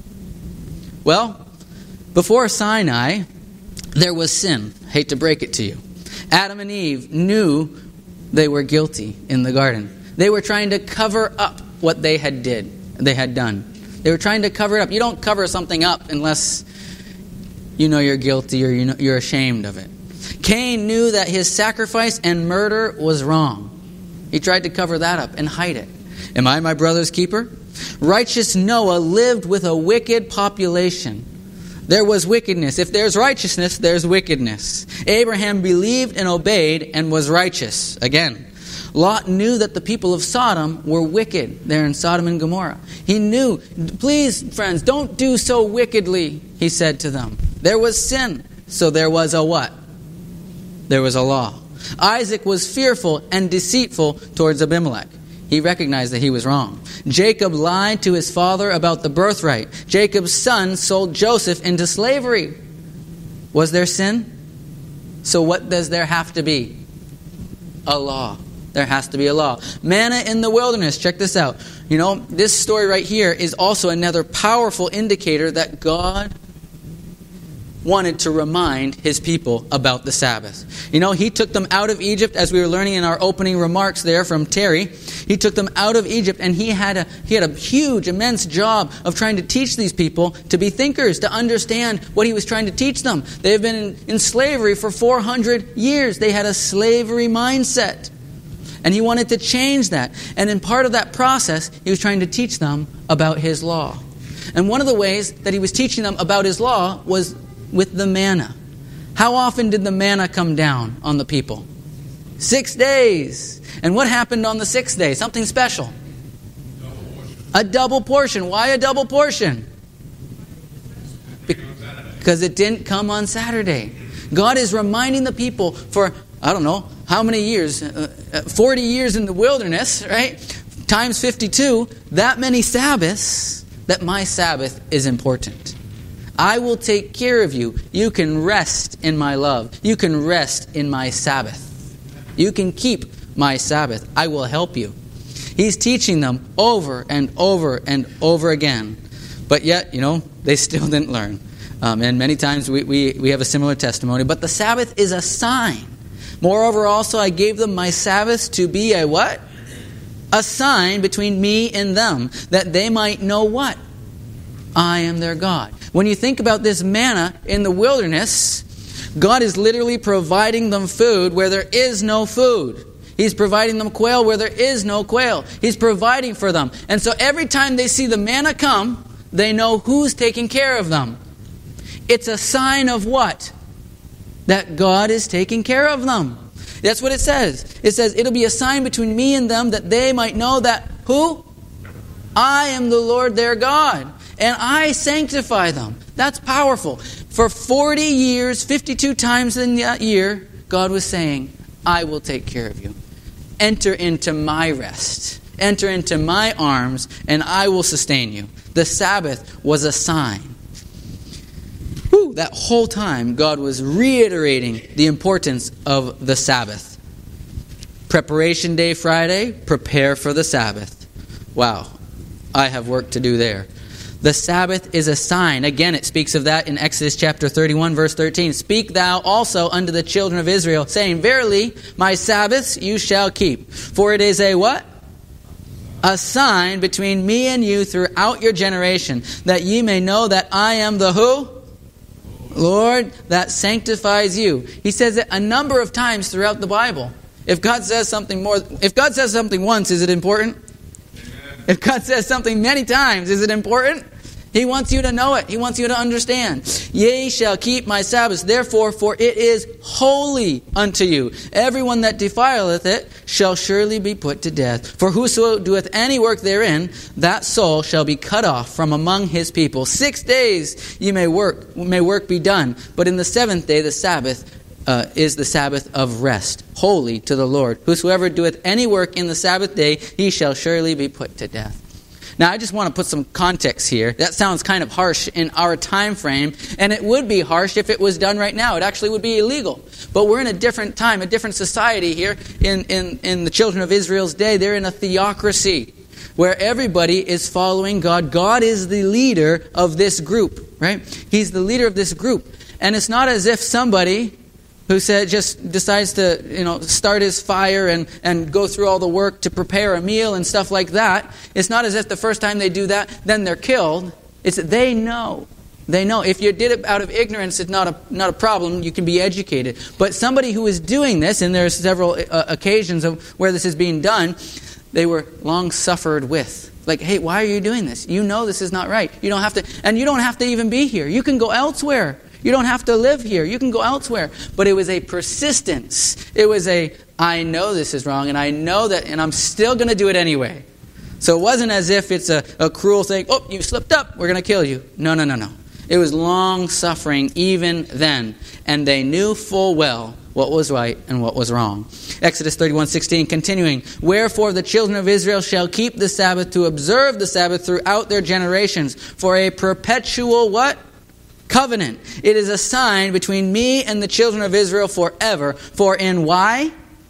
Well, before Sinai, there was sin. I hate to break it to you. Adam and Eve knew they were guilty in the garden. They were trying to cover up what they had did. They had done. They were trying to cover it up. You don't cover something up unless you know you're guilty or you know you're ashamed of it. Cain knew that his sacrifice and murder was wrong. He tried to cover that up and hide it. Am I my brother's keeper? Righteous Noah lived with a wicked population. There was wickedness. If there's righteousness, there's wickedness. Abraham believed and obeyed and was righteous. Again, Lot knew that the people of Sodom were wicked there in Sodom and Gomorrah. He knew, please, friends, don't do so wickedly, he said to them. There was sin, so there was a what? There was a law. Isaac was fearful and deceitful towards Abimelech. He recognized that he was wrong. Jacob lied to his father about the birthright. Jacob's son sold Joseph into slavery. Was there sin? So what does there have to be? A law. There has to be a law. Manna in the wilderness. Check this out. You know, this story right here is also another powerful indicator that God wanted to remind His people about the Sabbath. You know, He took them out of Egypt, as we were learning in our opening remarks there from Terry. He took them out of Egypt, and He had a He had a huge, immense job of trying to teach these people to be thinkers, to understand what He was trying to teach them. They have been in, in slavery for four hundred years. They had a slavery mindset. And He wanted to change that. And in part of that process, He was trying to teach them about His law. And one of the ways that He was teaching them about His law was with the manna. How often did the manna come down on the people? Six days. And what happened on the sixth day? Something special. A double portion. Why a double portion? Because it didn't come on Saturday. God is reminding the people for, I don't know, how many years? Uh, forty years in the wilderness, right? Times fifty-two. That many Sabbaths, that my Sabbath is important. I will take care of you. You can rest in my love. You can rest in my Sabbath. You can keep my Sabbath. I will help you. He's teaching them over and over and over again. But yet, you know, they still didn't learn. Um, and many times we, we, we have a similar testimony. But the Sabbath is a sign. Moreover, also I gave them my Sabbaths to be a what? A sign between me and them, that they might know what? I am their God. When you think about this manna in the wilderness, God is literally providing them food where there is no food. He's providing them quail where there is no quail. He's providing for them. And so every time they see the manna come, they know who's taking care of them. It's a sign of what? That God is taking care of them. That's what it says. It says, it'll be a sign between me and them that they might know that who? I am the Lord their God. And I sanctify them. That's powerful. For forty years, fifty-two times in that year, God was saying, I will take care of you. Enter into my rest. Enter into my arms, and I will sustain you. The Sabbath was a sign. Whew, that whole time, God was reiterating the importance of the Sabbath. Preparation Day Friday, prepare for the Sabbath. Wow, I have work to do there. The Sabbath is a sign. Again, it speaks of that in Exodus chapter thirty-one, verse thirteen. Speak thou also unto the children of Israel, saying, Verily, my Sabbaths you shall keep. For it is a what? A sign between me and you throughout your generation, that ye may know that I am the who? Lord, that sanctifies you. He says it a number of times throughout the Bible. If God says something more, if God says something once, is it important? Amen. If God says something many times, is it important? He wants you to know it. He wants you to understand. Ye shall keep my Sabbaths, therefore, for it is holy unto you. Everyone that defileth it shall surely be put to death. For whoso doeth any work therein, that soul shall be cut off from among his people. Six days ye may work, may work be done, but in the seventh day the Sabbath uh, is the Sabbath of rest, holy to the Lord. Whosoever doeth any work in the Sabbath day, he shall surely be put to death. Now, I just want to put some context here. That sounds kind of harsh in our time frame, and it would be harsh if it was done right now. It actually would be illegal. But we're in a different time, a different society here. In, in, in the children of Israel's day, they're in a theocracy where everybody is following God. God is the leader of this group, right? He's the leader of this group. And it's not as if somebody who said just decides to, you know, start his fire and, and go through all the work to prepare a meal and stuff like that. It's not as if the first time they do that, then they're killed. It's that they know. They know. If you did it out of ignorance, it's not a not a problem. You can be educated. But somebody who is doing this, and there are several uh, occasions of where this is being done, they were long suffered with. Like, hey, why are you doing this? You know this is not right. You don't have to, and you don't have to even be here. You can go elsewhere. You don't have to live here. You can go elsewhere. But it was a persistence. It was a, I know this is wrong, and I know that, and I'm still going to do it anyway. So it wasn't as if it's a, a cruel thing. Oh, you slipped up. We're going to kill you. No, no, no, no. It was long suffering even then. And they knew full well what was right and what was wrong. Exodus thirty-one sixteen, continuing. Wherefore the children of Israel shall keep the Sabbath to observe the Sabbath throughout their generations for a perpetual what? Covenant. It is a sign between me and the children of Israel forever. For in why?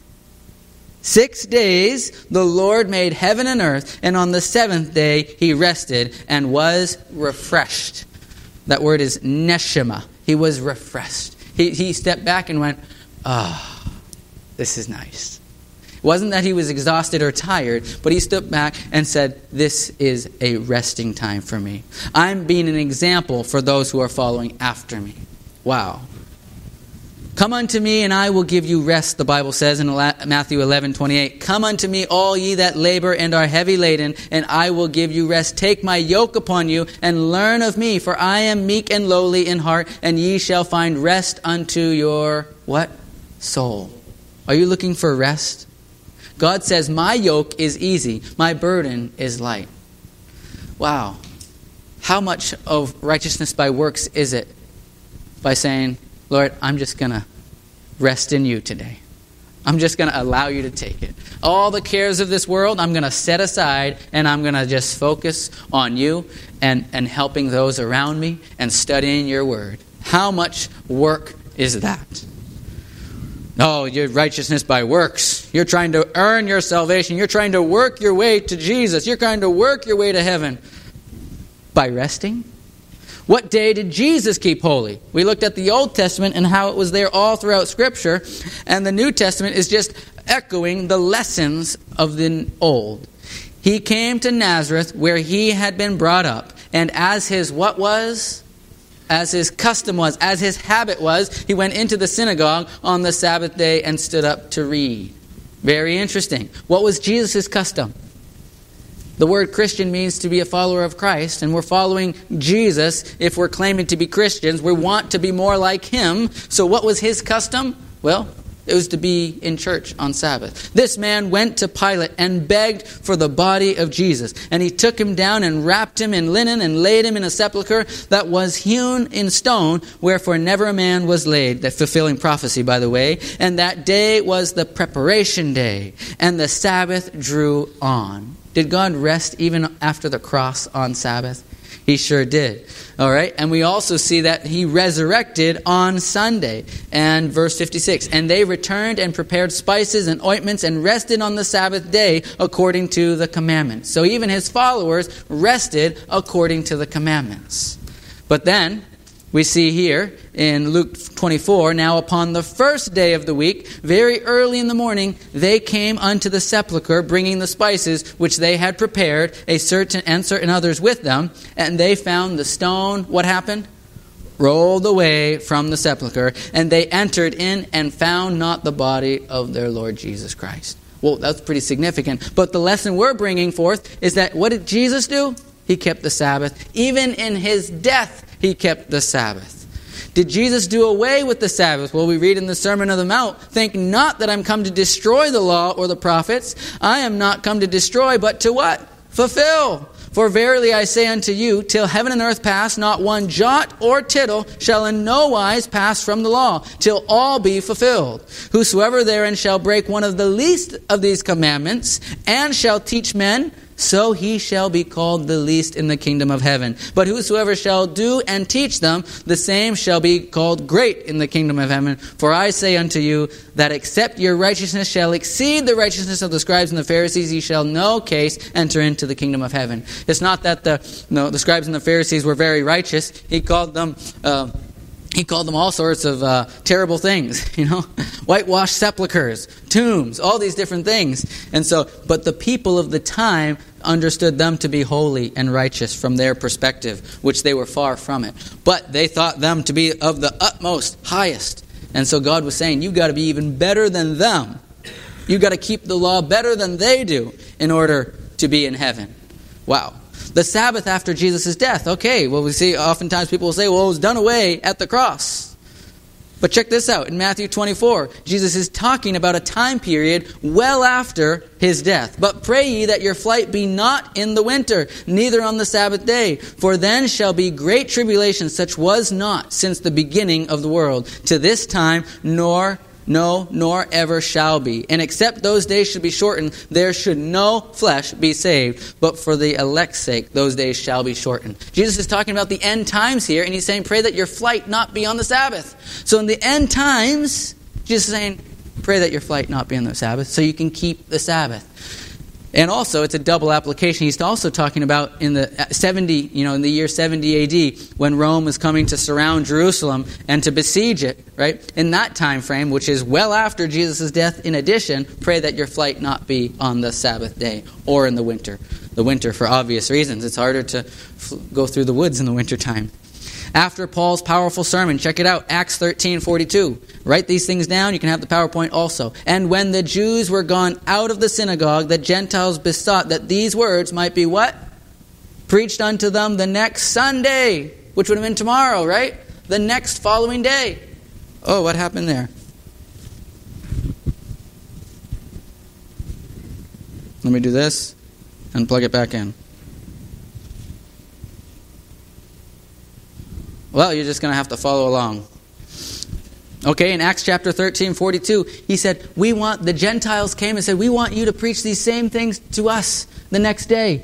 Six days the Lord made heaven and earth, and on the seventh day he rested and was refreshed. That word is neshama. He was refreshed. He, he stepped back and went, ah, oh, this is nice. It wasn't that he was exhausted or tired, but he stood back and said, this is a resting time for me. I'm being an example for those who are following after me. Wow. Come unto me, and I will give you rest, the Bible says in Matthew eleven twenty-eight. Come unto me, all ye that labor and are heavy laden, and I will give you rest. Take my yoke upon you, and learn of me, for I am meek and lowly in heart, and ye shall find rest unto your, what? Soul. Are you looking for rest? God says, my yoke is easy, my burden is light. Wow. How much of righteousness by works is it? By saying, Lord, I'm just going to rest in you today. I'm just going to allow you to take it. All the cares of this world, I'm going to set aside, and I'm going to just focus on you and, and helping those around me and studying your word. How much work is that? Oh, your righteousness by works. You're trying to earn your salvation. You're trying to work your way to Jesus. You're trying to work your way to heaven. By resting? What day did Jesus keep holy? We looked at the Old Testament and how it was there all throughout Scripture. And the New Testament is just echoing the lessons of the Old. He came to Nazareth where he had been brought up. And as his what was? As his custom was, as his habit was, he went into the synagogue on the Sabbath day and stood up to read. Very interesting. What was Jesus' custom? The word Christian means to be a follower of Christ, and we're following Jesus if we're claiming to be Christians. We want to be more like him. So what was his custom? Well, it was to be in church on Sabbath. This man went to Pilate and begged for the body of Jesus. And he took him down and wrapped him in linen and laid him in a sepulchre that was hewn in stone, wherefore never a man was laid. That fulfilling prophecy, by the way. And that day was the preparation day, and the Sabbath drew on. Did God rest even after the cross on Sabbath? He sure did. All right. And we also see that he resurrected on Sunday. And verse fifty-six, and they returned and prepared spices and ointments and rested on the Sabbath day according to the commandments. So even his followers rested according to the commandments. But then we see here in Luke twenty-four, now upon the first day of the week, very early in the morning, they came unto the sepulchre, bringing the spices which they had prepared, a certain and certain others with them, and they found the stone, what happened? Rolled away from the sepulchre, and they entered in and found not the body of their Lord Jesus Christ. Well, that's pretty significant. But the lesson we're bringing forth is that what did Jesus do? He kept the Sabbath. Even in his death, he kept the Sabbath. Did Jesus do away with the Sabbath? Well, we read in the Sermon on the Mount, think not that I'm come to destroy the law or the prophets. I am not come to destroy, but to what? Fulfill. For verily I say unto you, till heaven and earth pass, not one jot or tittle shall in no wise pass from the law, till all be fulfilled. Whosoever therein shall break one of the least of these commandments, and shall teach men, so he shall be called the least in the kingdom of heaven. But whosoever shall do and teach them, the same shall be called great in the kingdom of heaven. For I say unto you, that except your righteousness shall exceed the righteousness of the scribes and the Pharisees, ye shall no case enter into the kingdom of heaven. It's not that the no, the scribes and the Pharisees were very righteous. He called them... Uh, He called them all sorts of uh, terrible things, you know, whitewashed sepulchres, tombs, all these different things. And so, but the people of the time understood them to be holy and righteous from their perspective, which they were far from it. But they thought them to be of the utmost, highest. And so God was saying, you've got to be even better than them. You've got to keep the law better than they do in order to be in heaven. Wow. The Sabbath after Jesus' death. Okay, well we see oftentimes people will say, well, it was done away at the cross. But check this out. In Matthew twenty-four, Jesus is talking about a time period well after his death. But pray ye that your flight be not in the winter, neither on the Sabbath day. For then shall be great tribulation, such was not since the beginning of the world, to this time, nor No, nor ever shall be. And except those days should be shortened, there should no flesh be saved. But for the elect's sake, those days shall be shortened. Jesus is talking about the end times here, and he's saying, pray that your flight not be on the Sabbath. So in the end times, Jesus is saying, pray that your flight not be on the Sabbath, so you can keep the Sabbath. And also, it's a double application. He's also talking about in the seventy, you know, in the year seventy A D, when Rome was coming to surround Jerusalem and to besiege it, right? In that time frame, which is well after Jesus' death, in addition, pray that your flight not be on the Sabbath day or in the winter. The winter, for obvious reasons. It's harder to f- go through the woods in the wintertime. After Paul's powerful sermon, check it out, Acts thirteen forty-two. Write these things down, you can have the PowerPoint also. And when the Jews were gone out of the synagogue, the Gentiles besought that these words might be what? Preached unto them the next Sunday, which would have been tomorrow, right? The next following day. Oh, what happened there? Let me do this and plug it back in. Well, you're just going to have to follow along. Okay, in Acts chapter thirteen forty-two, he said, we want, the Gentiles came and said, we want you to preach these same things to us the next day.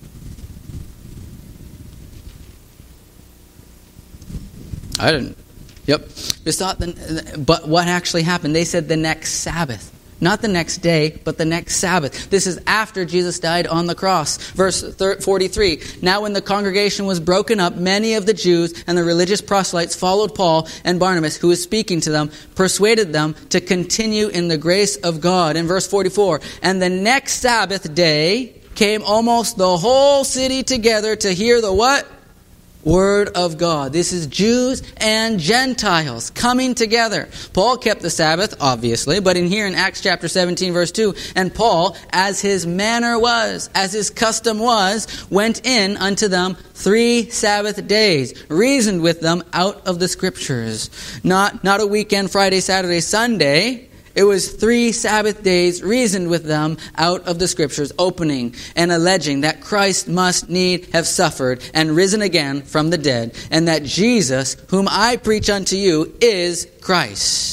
I didn't. Yep. Besought the, but what actually happened? They said the next Sabbath. Not the next day, but the next Sabbath. This is after Jesus died on the cross. Verse forty-three. Now when the congregation was broken up, many of the Jews and the religious proselytes followed Paul and Barnabas, who was speaking to them, persuaded them to continue in the grace of God. In verse forty-four. And the next Sabbath day came almost the whole city together to hear the what? Word of God. This is Jews and Gentiles coming together. Paul kept the Sabbath, obviously, but in here in Acts chapter seventeen, verse two, and Paul, as his manner was, as his custom was, went in unto them three Sabbath days, reasoned with them out of the Scriptures. Not, not a weekend, Friday, Saturday, Sunday. It was three Sabbath days, reasoned with them out of the Scriptures, opening and alleging that Christ must need have suffered and risen again from the dead, and that Jesus, whom I preach unto you, is Christ.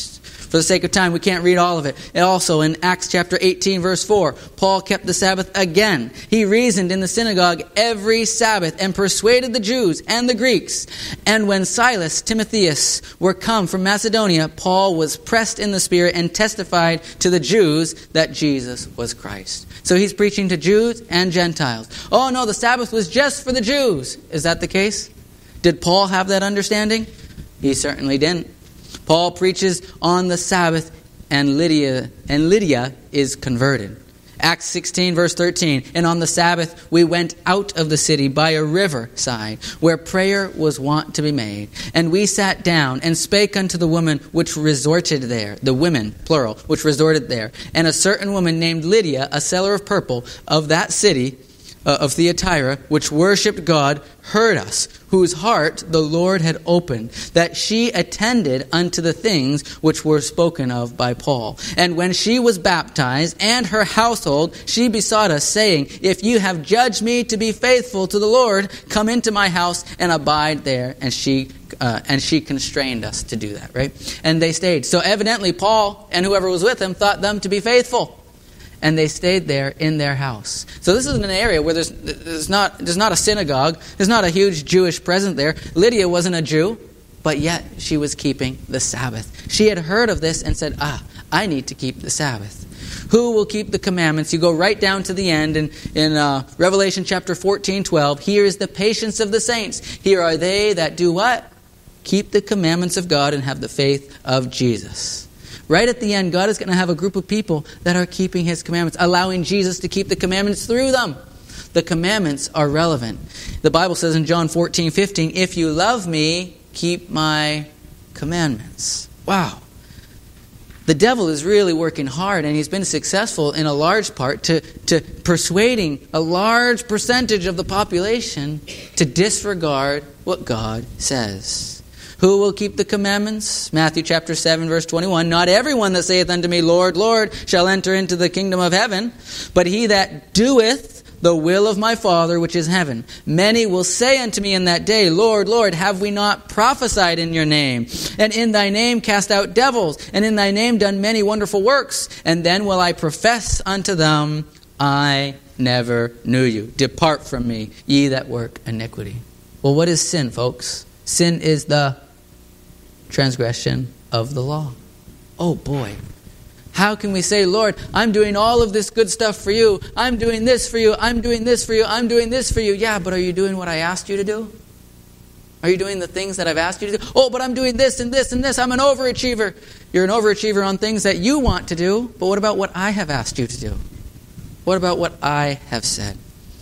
For the sake of time, we can't read all of it. And also in Acts chapter eighteen, verse four, Paul kept the Sabbath again. He reasoned in the synagogue every Sabbath and persuaded the Jews and the Greeks. And when Silas, Timotheus were come from Macedonia, Paul was pressed in the Spirit and testified to the Jews that Jesus was Christ. So he's preaching to Jews and Gentiles. Oh no, the Sabbath was just for the Jews. Is that the case? Did Paul have that understanding? He certainly didn't. Paul preaches on the Sabbath, and Lydia and Lydia is converted. Acts sixteen, verse thirteen, and on the Sabbath we went out of the city by a river side, where prayer was wont to be made. And we sat down and spake unto the women which resorted there, the women, plural, which resorted there. And a certain woman named Lydia, a seller of purple of that city, uh, of Thyatira, which worshipped God, heard us, whose heart the Lord had opened, that she attended unto the things which were spoken of by Paul. And when she was baptized, and her household, she besought us, saying, If you have judged me to be faithful to the Lord, come into my house and abide there. And she uh, and she constrained us to do that, right? And they stayed. So evidently Paul and whoever was with him thought them to be faithful. And they stayed there in their house. So this is an area where there's, there's, not, there's not a synagogue. There's not a huge Jewish presence there. Lydia wasn't a Jew, but yet she was keeping the Sabbath. She had heard of this and said, ah, I need to keep the Sabbath. Who will keep the commandments? You go right down to the end in, in uh, Revelation chapter fourteen, twelve. Here is the patience of the saints. Here are they that do what? Keep the commandments of God and have the faith of Jesus. Right at the end, God is going to have a group of people that are keeping His commandments, allowing Jesus to keep the commandments through them. The commandments are relevant. The Bible says in John fourteen, fifteen, if you love me, keep my commandments. Wow. The devil is really working hard, and he's been successful in a large part to, to persuading a large percentage of the population to disregard what God says. Who will keep the commandments? Matthew chapter seven, verse twenty-one. Not everyone that saith unto me, Lord, Lord, shall enter into the kingdom of heaven, but he that doeth the will of my Father which is heaven. Many will say unto me in that day, Lord, Lord, have we not prophesied in your name? And in thy name cast out devils, and in thy name done many wonderful works? And then will I profess unto them, I never knew you. Depart from me, ye that work iniquity. Well, what is sin, folks? Sin is the transgression of the law. Oh boy. How can we say, Lord, I'm doing all of this good stuff for you. I'm doing this for you. I'm doing this for you. I'm doing this for you. Yeah, but are you doing what I asked you to do? Are you doing the things that I've asked you to do? Oh, but I'm doing this and this and this. I'm an overachiever. You're an overachiever on things that you want to do. But what about what I have asked you to do? What about what I have said?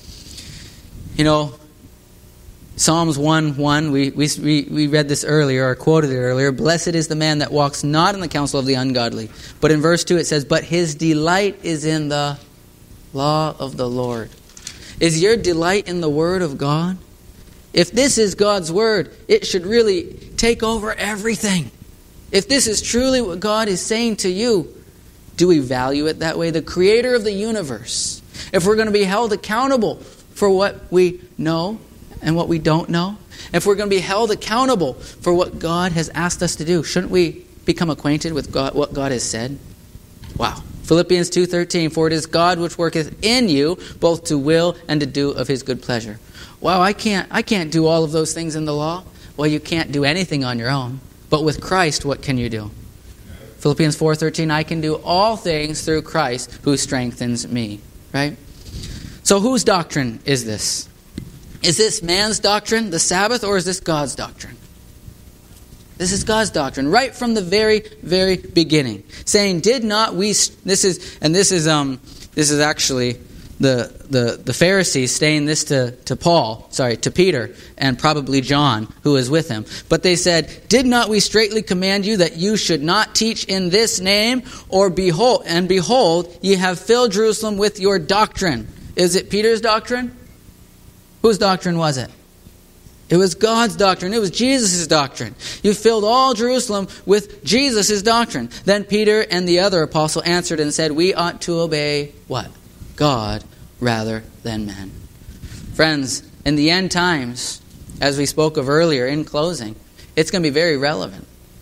You know, Psalms one one, we, we, we read this earlier, or quoted it earlier. Blessed is the man that walks not in the counsel of the ungodly. But in verse two it says, but his delight is in the law of the Lord. Is your delight in the Word of God? If this is God's Word, it should really take over everything. If this is truly what God is saying to you, do we value it that way? The Creator of the universe. If we're going to be held accountable for what we know and what we don't know, if we're going to be held accountable for what God has asked us to do, shouldn't we become acquainted with God, what God has said? Wow. Philippians two thirteen, for it is God which worketh in you both to will and to do of His good pleasure. Wow, I can't, I can't do all of those things in the law. Well, you can't do anything on your own. But with Christ, what can you do? Philippians four thirteen, I can do all things through Christ who strengthens me. Right? So whose doctrine is this? Is this man's doctrine, the Sabbath, or is this God's doctrine? This is God's doctrine, right from the very, very beginning. Saying, did not we, this is, and this is, um, this is actually the, the, the Pharisees saying this to, to Paul, sorry, to Peter, and probably John, who was with him. But they said, did not we straitly command you that you should not teach in this name? Or behold, and behold, ye have filled Jerusalem with your doctrine. Is it Peter's doctrine? Whose doctrine was it? It was God's doctrine. It was Jesus' doctrine. You filled all Jerusalem with Jesus' doctrine. Then Peter and the other apostle answered and said, we ought to obey what? God rather than men. Friends, in the end times, as we spoke of earlier in closing, it's going to be very relevant.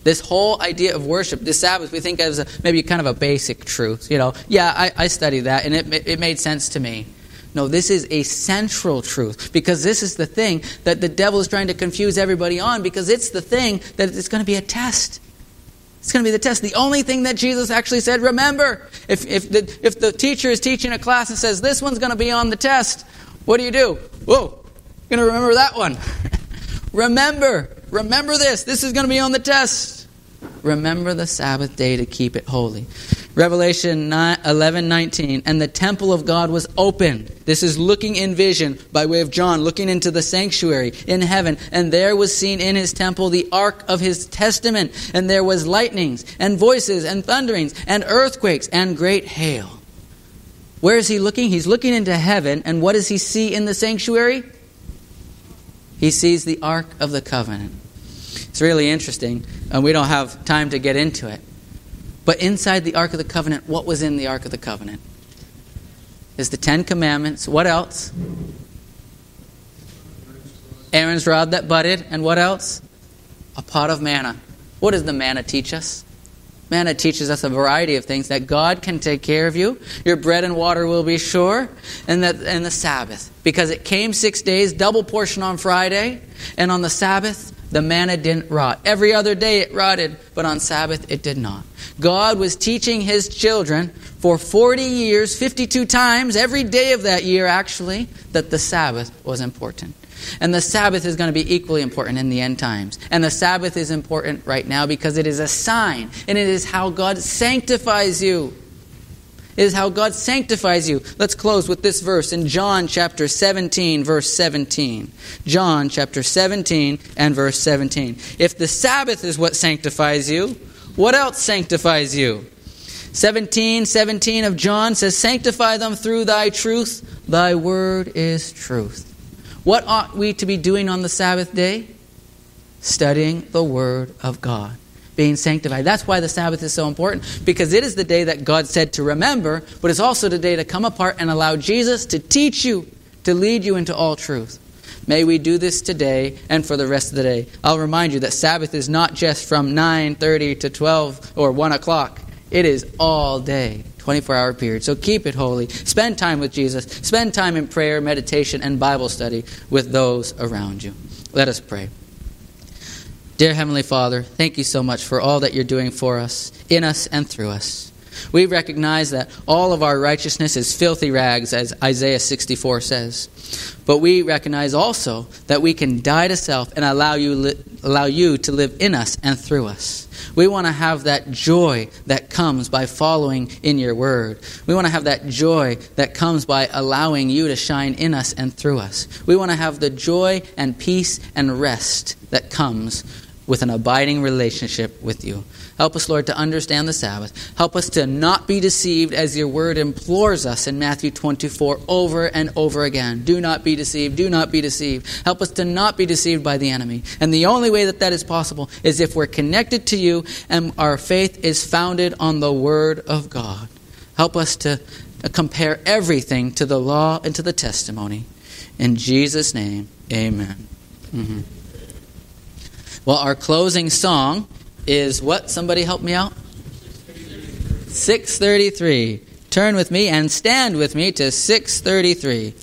This whole idea of worship, this Sabbath, we think as a, maybe kind of a basic truth. You know, yeah, I, I studied that, and it, it made sense to me. No, this is a central truth, because this is the thing that the devil is trying to confuse everybody on, because it's the thing that it's going to be a test. It's going to be the test. The only thing that Jesus actually said, remember, if if the, if the teacher is teaching a class and says, this one's going to be on the test, what do you do? Whoa, I'm going to remember that one. Remember, remember this. This is going to be on the test. Remember the Sabbath day to keep it holy. Revelation eleven nineteen, and the temple of God was opened. This is looking in vision by way of John, looking into the sanctuary in heaven. And there was seen in his temple the ark of his testament. And there was lightnings and voices and thunderings and earthquakes and great hail. Where is he looking? He's looking into heaven. And what does he see in the sanctuary? He sees the ark of the covenant. It's really interesting, and we don't have time to get into it. But inside the Ark of the Covenant, what was in the Ark of the Covenant? Is the Ten Commandments. What else? Aaron's rod that budded. And what else? A pot of manna. What does the manna teach us? Manna teaches us a variety of things, that God can take care of you. Your bread and water will be sure. And, that, and the Sabbath. Because it came six days, double portion on Friday. And on the Sabbath, the manna didn't rot. Every other day it rotted, but on Sabbath it did not. God was teaching his children for forty years, fifty-two times, every day of that year actually, that the Sabbath was important. And the Sabbath is going to be equally important in the end times. And the Sabbath is important right now because it is a sign, and it is how God sanctifies you. It is how God sanctifies you. Let's close with this verse in John chapter seventeen, verse seventeen. John chapter seventeen and verse seventeen. If the Sabbath is what sanctifies you, what else sanctifies you? seventeen seventeen of John says, sanctify them through thy truth. Thy word is truth. What ought we to be doing on the Sabbath day? Studying the word of God. Being sanctified. That's why the Sabbath is so important, because it is the day that God said to remember, but it's also the day to come apart and allow Jesus to teach you, to lead you into all truth. May we do this today and for the rest of the day. I'll remind you that Sabbath is not just from nine thirty to twelve or one o'clock. It is all day, twenty-four hour period. So keep it holy. Spend time with Jesus. Spend time in prayer, meditation, and Bible study with those around you. Let us pray. Dear Heavenly Father, thank you so much for all that you're doing for us, in us, and through us. We recognize that all of our righteousness is filthy rags, as Isaiah sixty-four says. But we recognize also that we can die to self and allow you, li- allow you to live in us and through us. We want to have that joy that comes by following in your word. We want to have that joy that comes by allowing you to shine in us and through us. We want to have the joy and peace and rest that comes with an abiding relationship with you. Help us, Lord, to understand the Sabbath. Help us to not be deceived, as your word implores us in Matthew twenty-four over and over again. Do not be deceived. Do not be deceived. Help us to not be deceived by the enemy. And the only way that that is possible is if we're connected to you and our faith is founded on the word of God. Help us to compare everything to the law and to the testimony. In Jesus' name, amen. Mm-hmm. Well, our closing song is what? Somebody help me out? six thirty-three. Turn with me and stand with me to six thirty-three.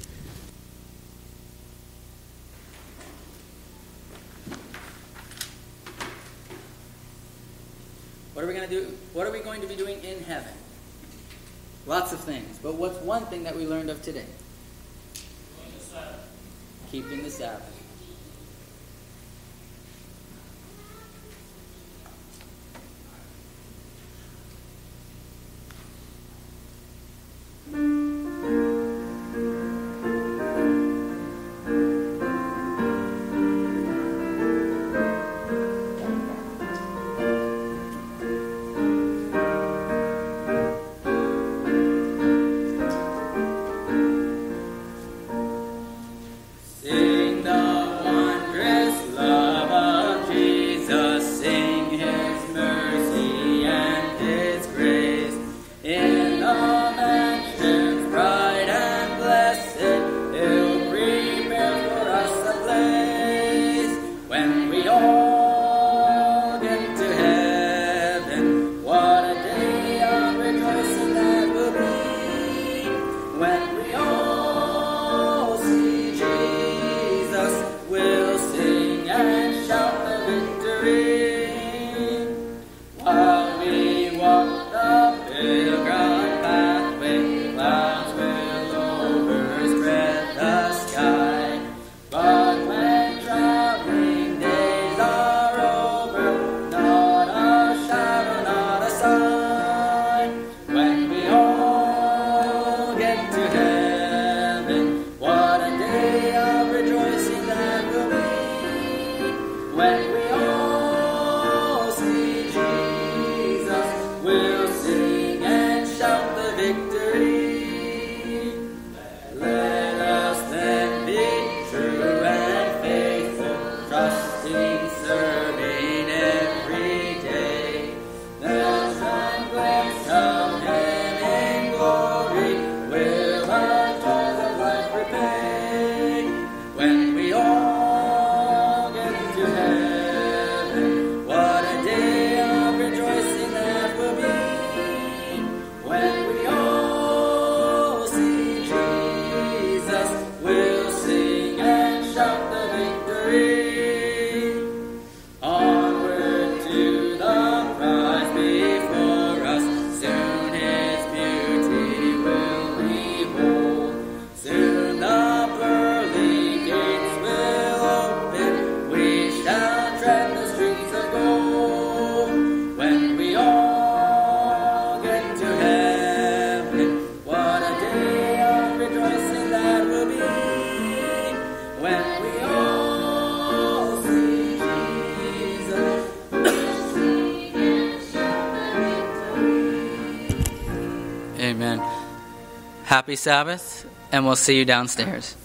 What are we going to do? What are we going to be doing in heaven? Lots of things. But what's one thing that we learned of today? Keeping the Sabbath. Keeping the Sabbath. Sing the Happy Sabbath, and we'll see you downstairs.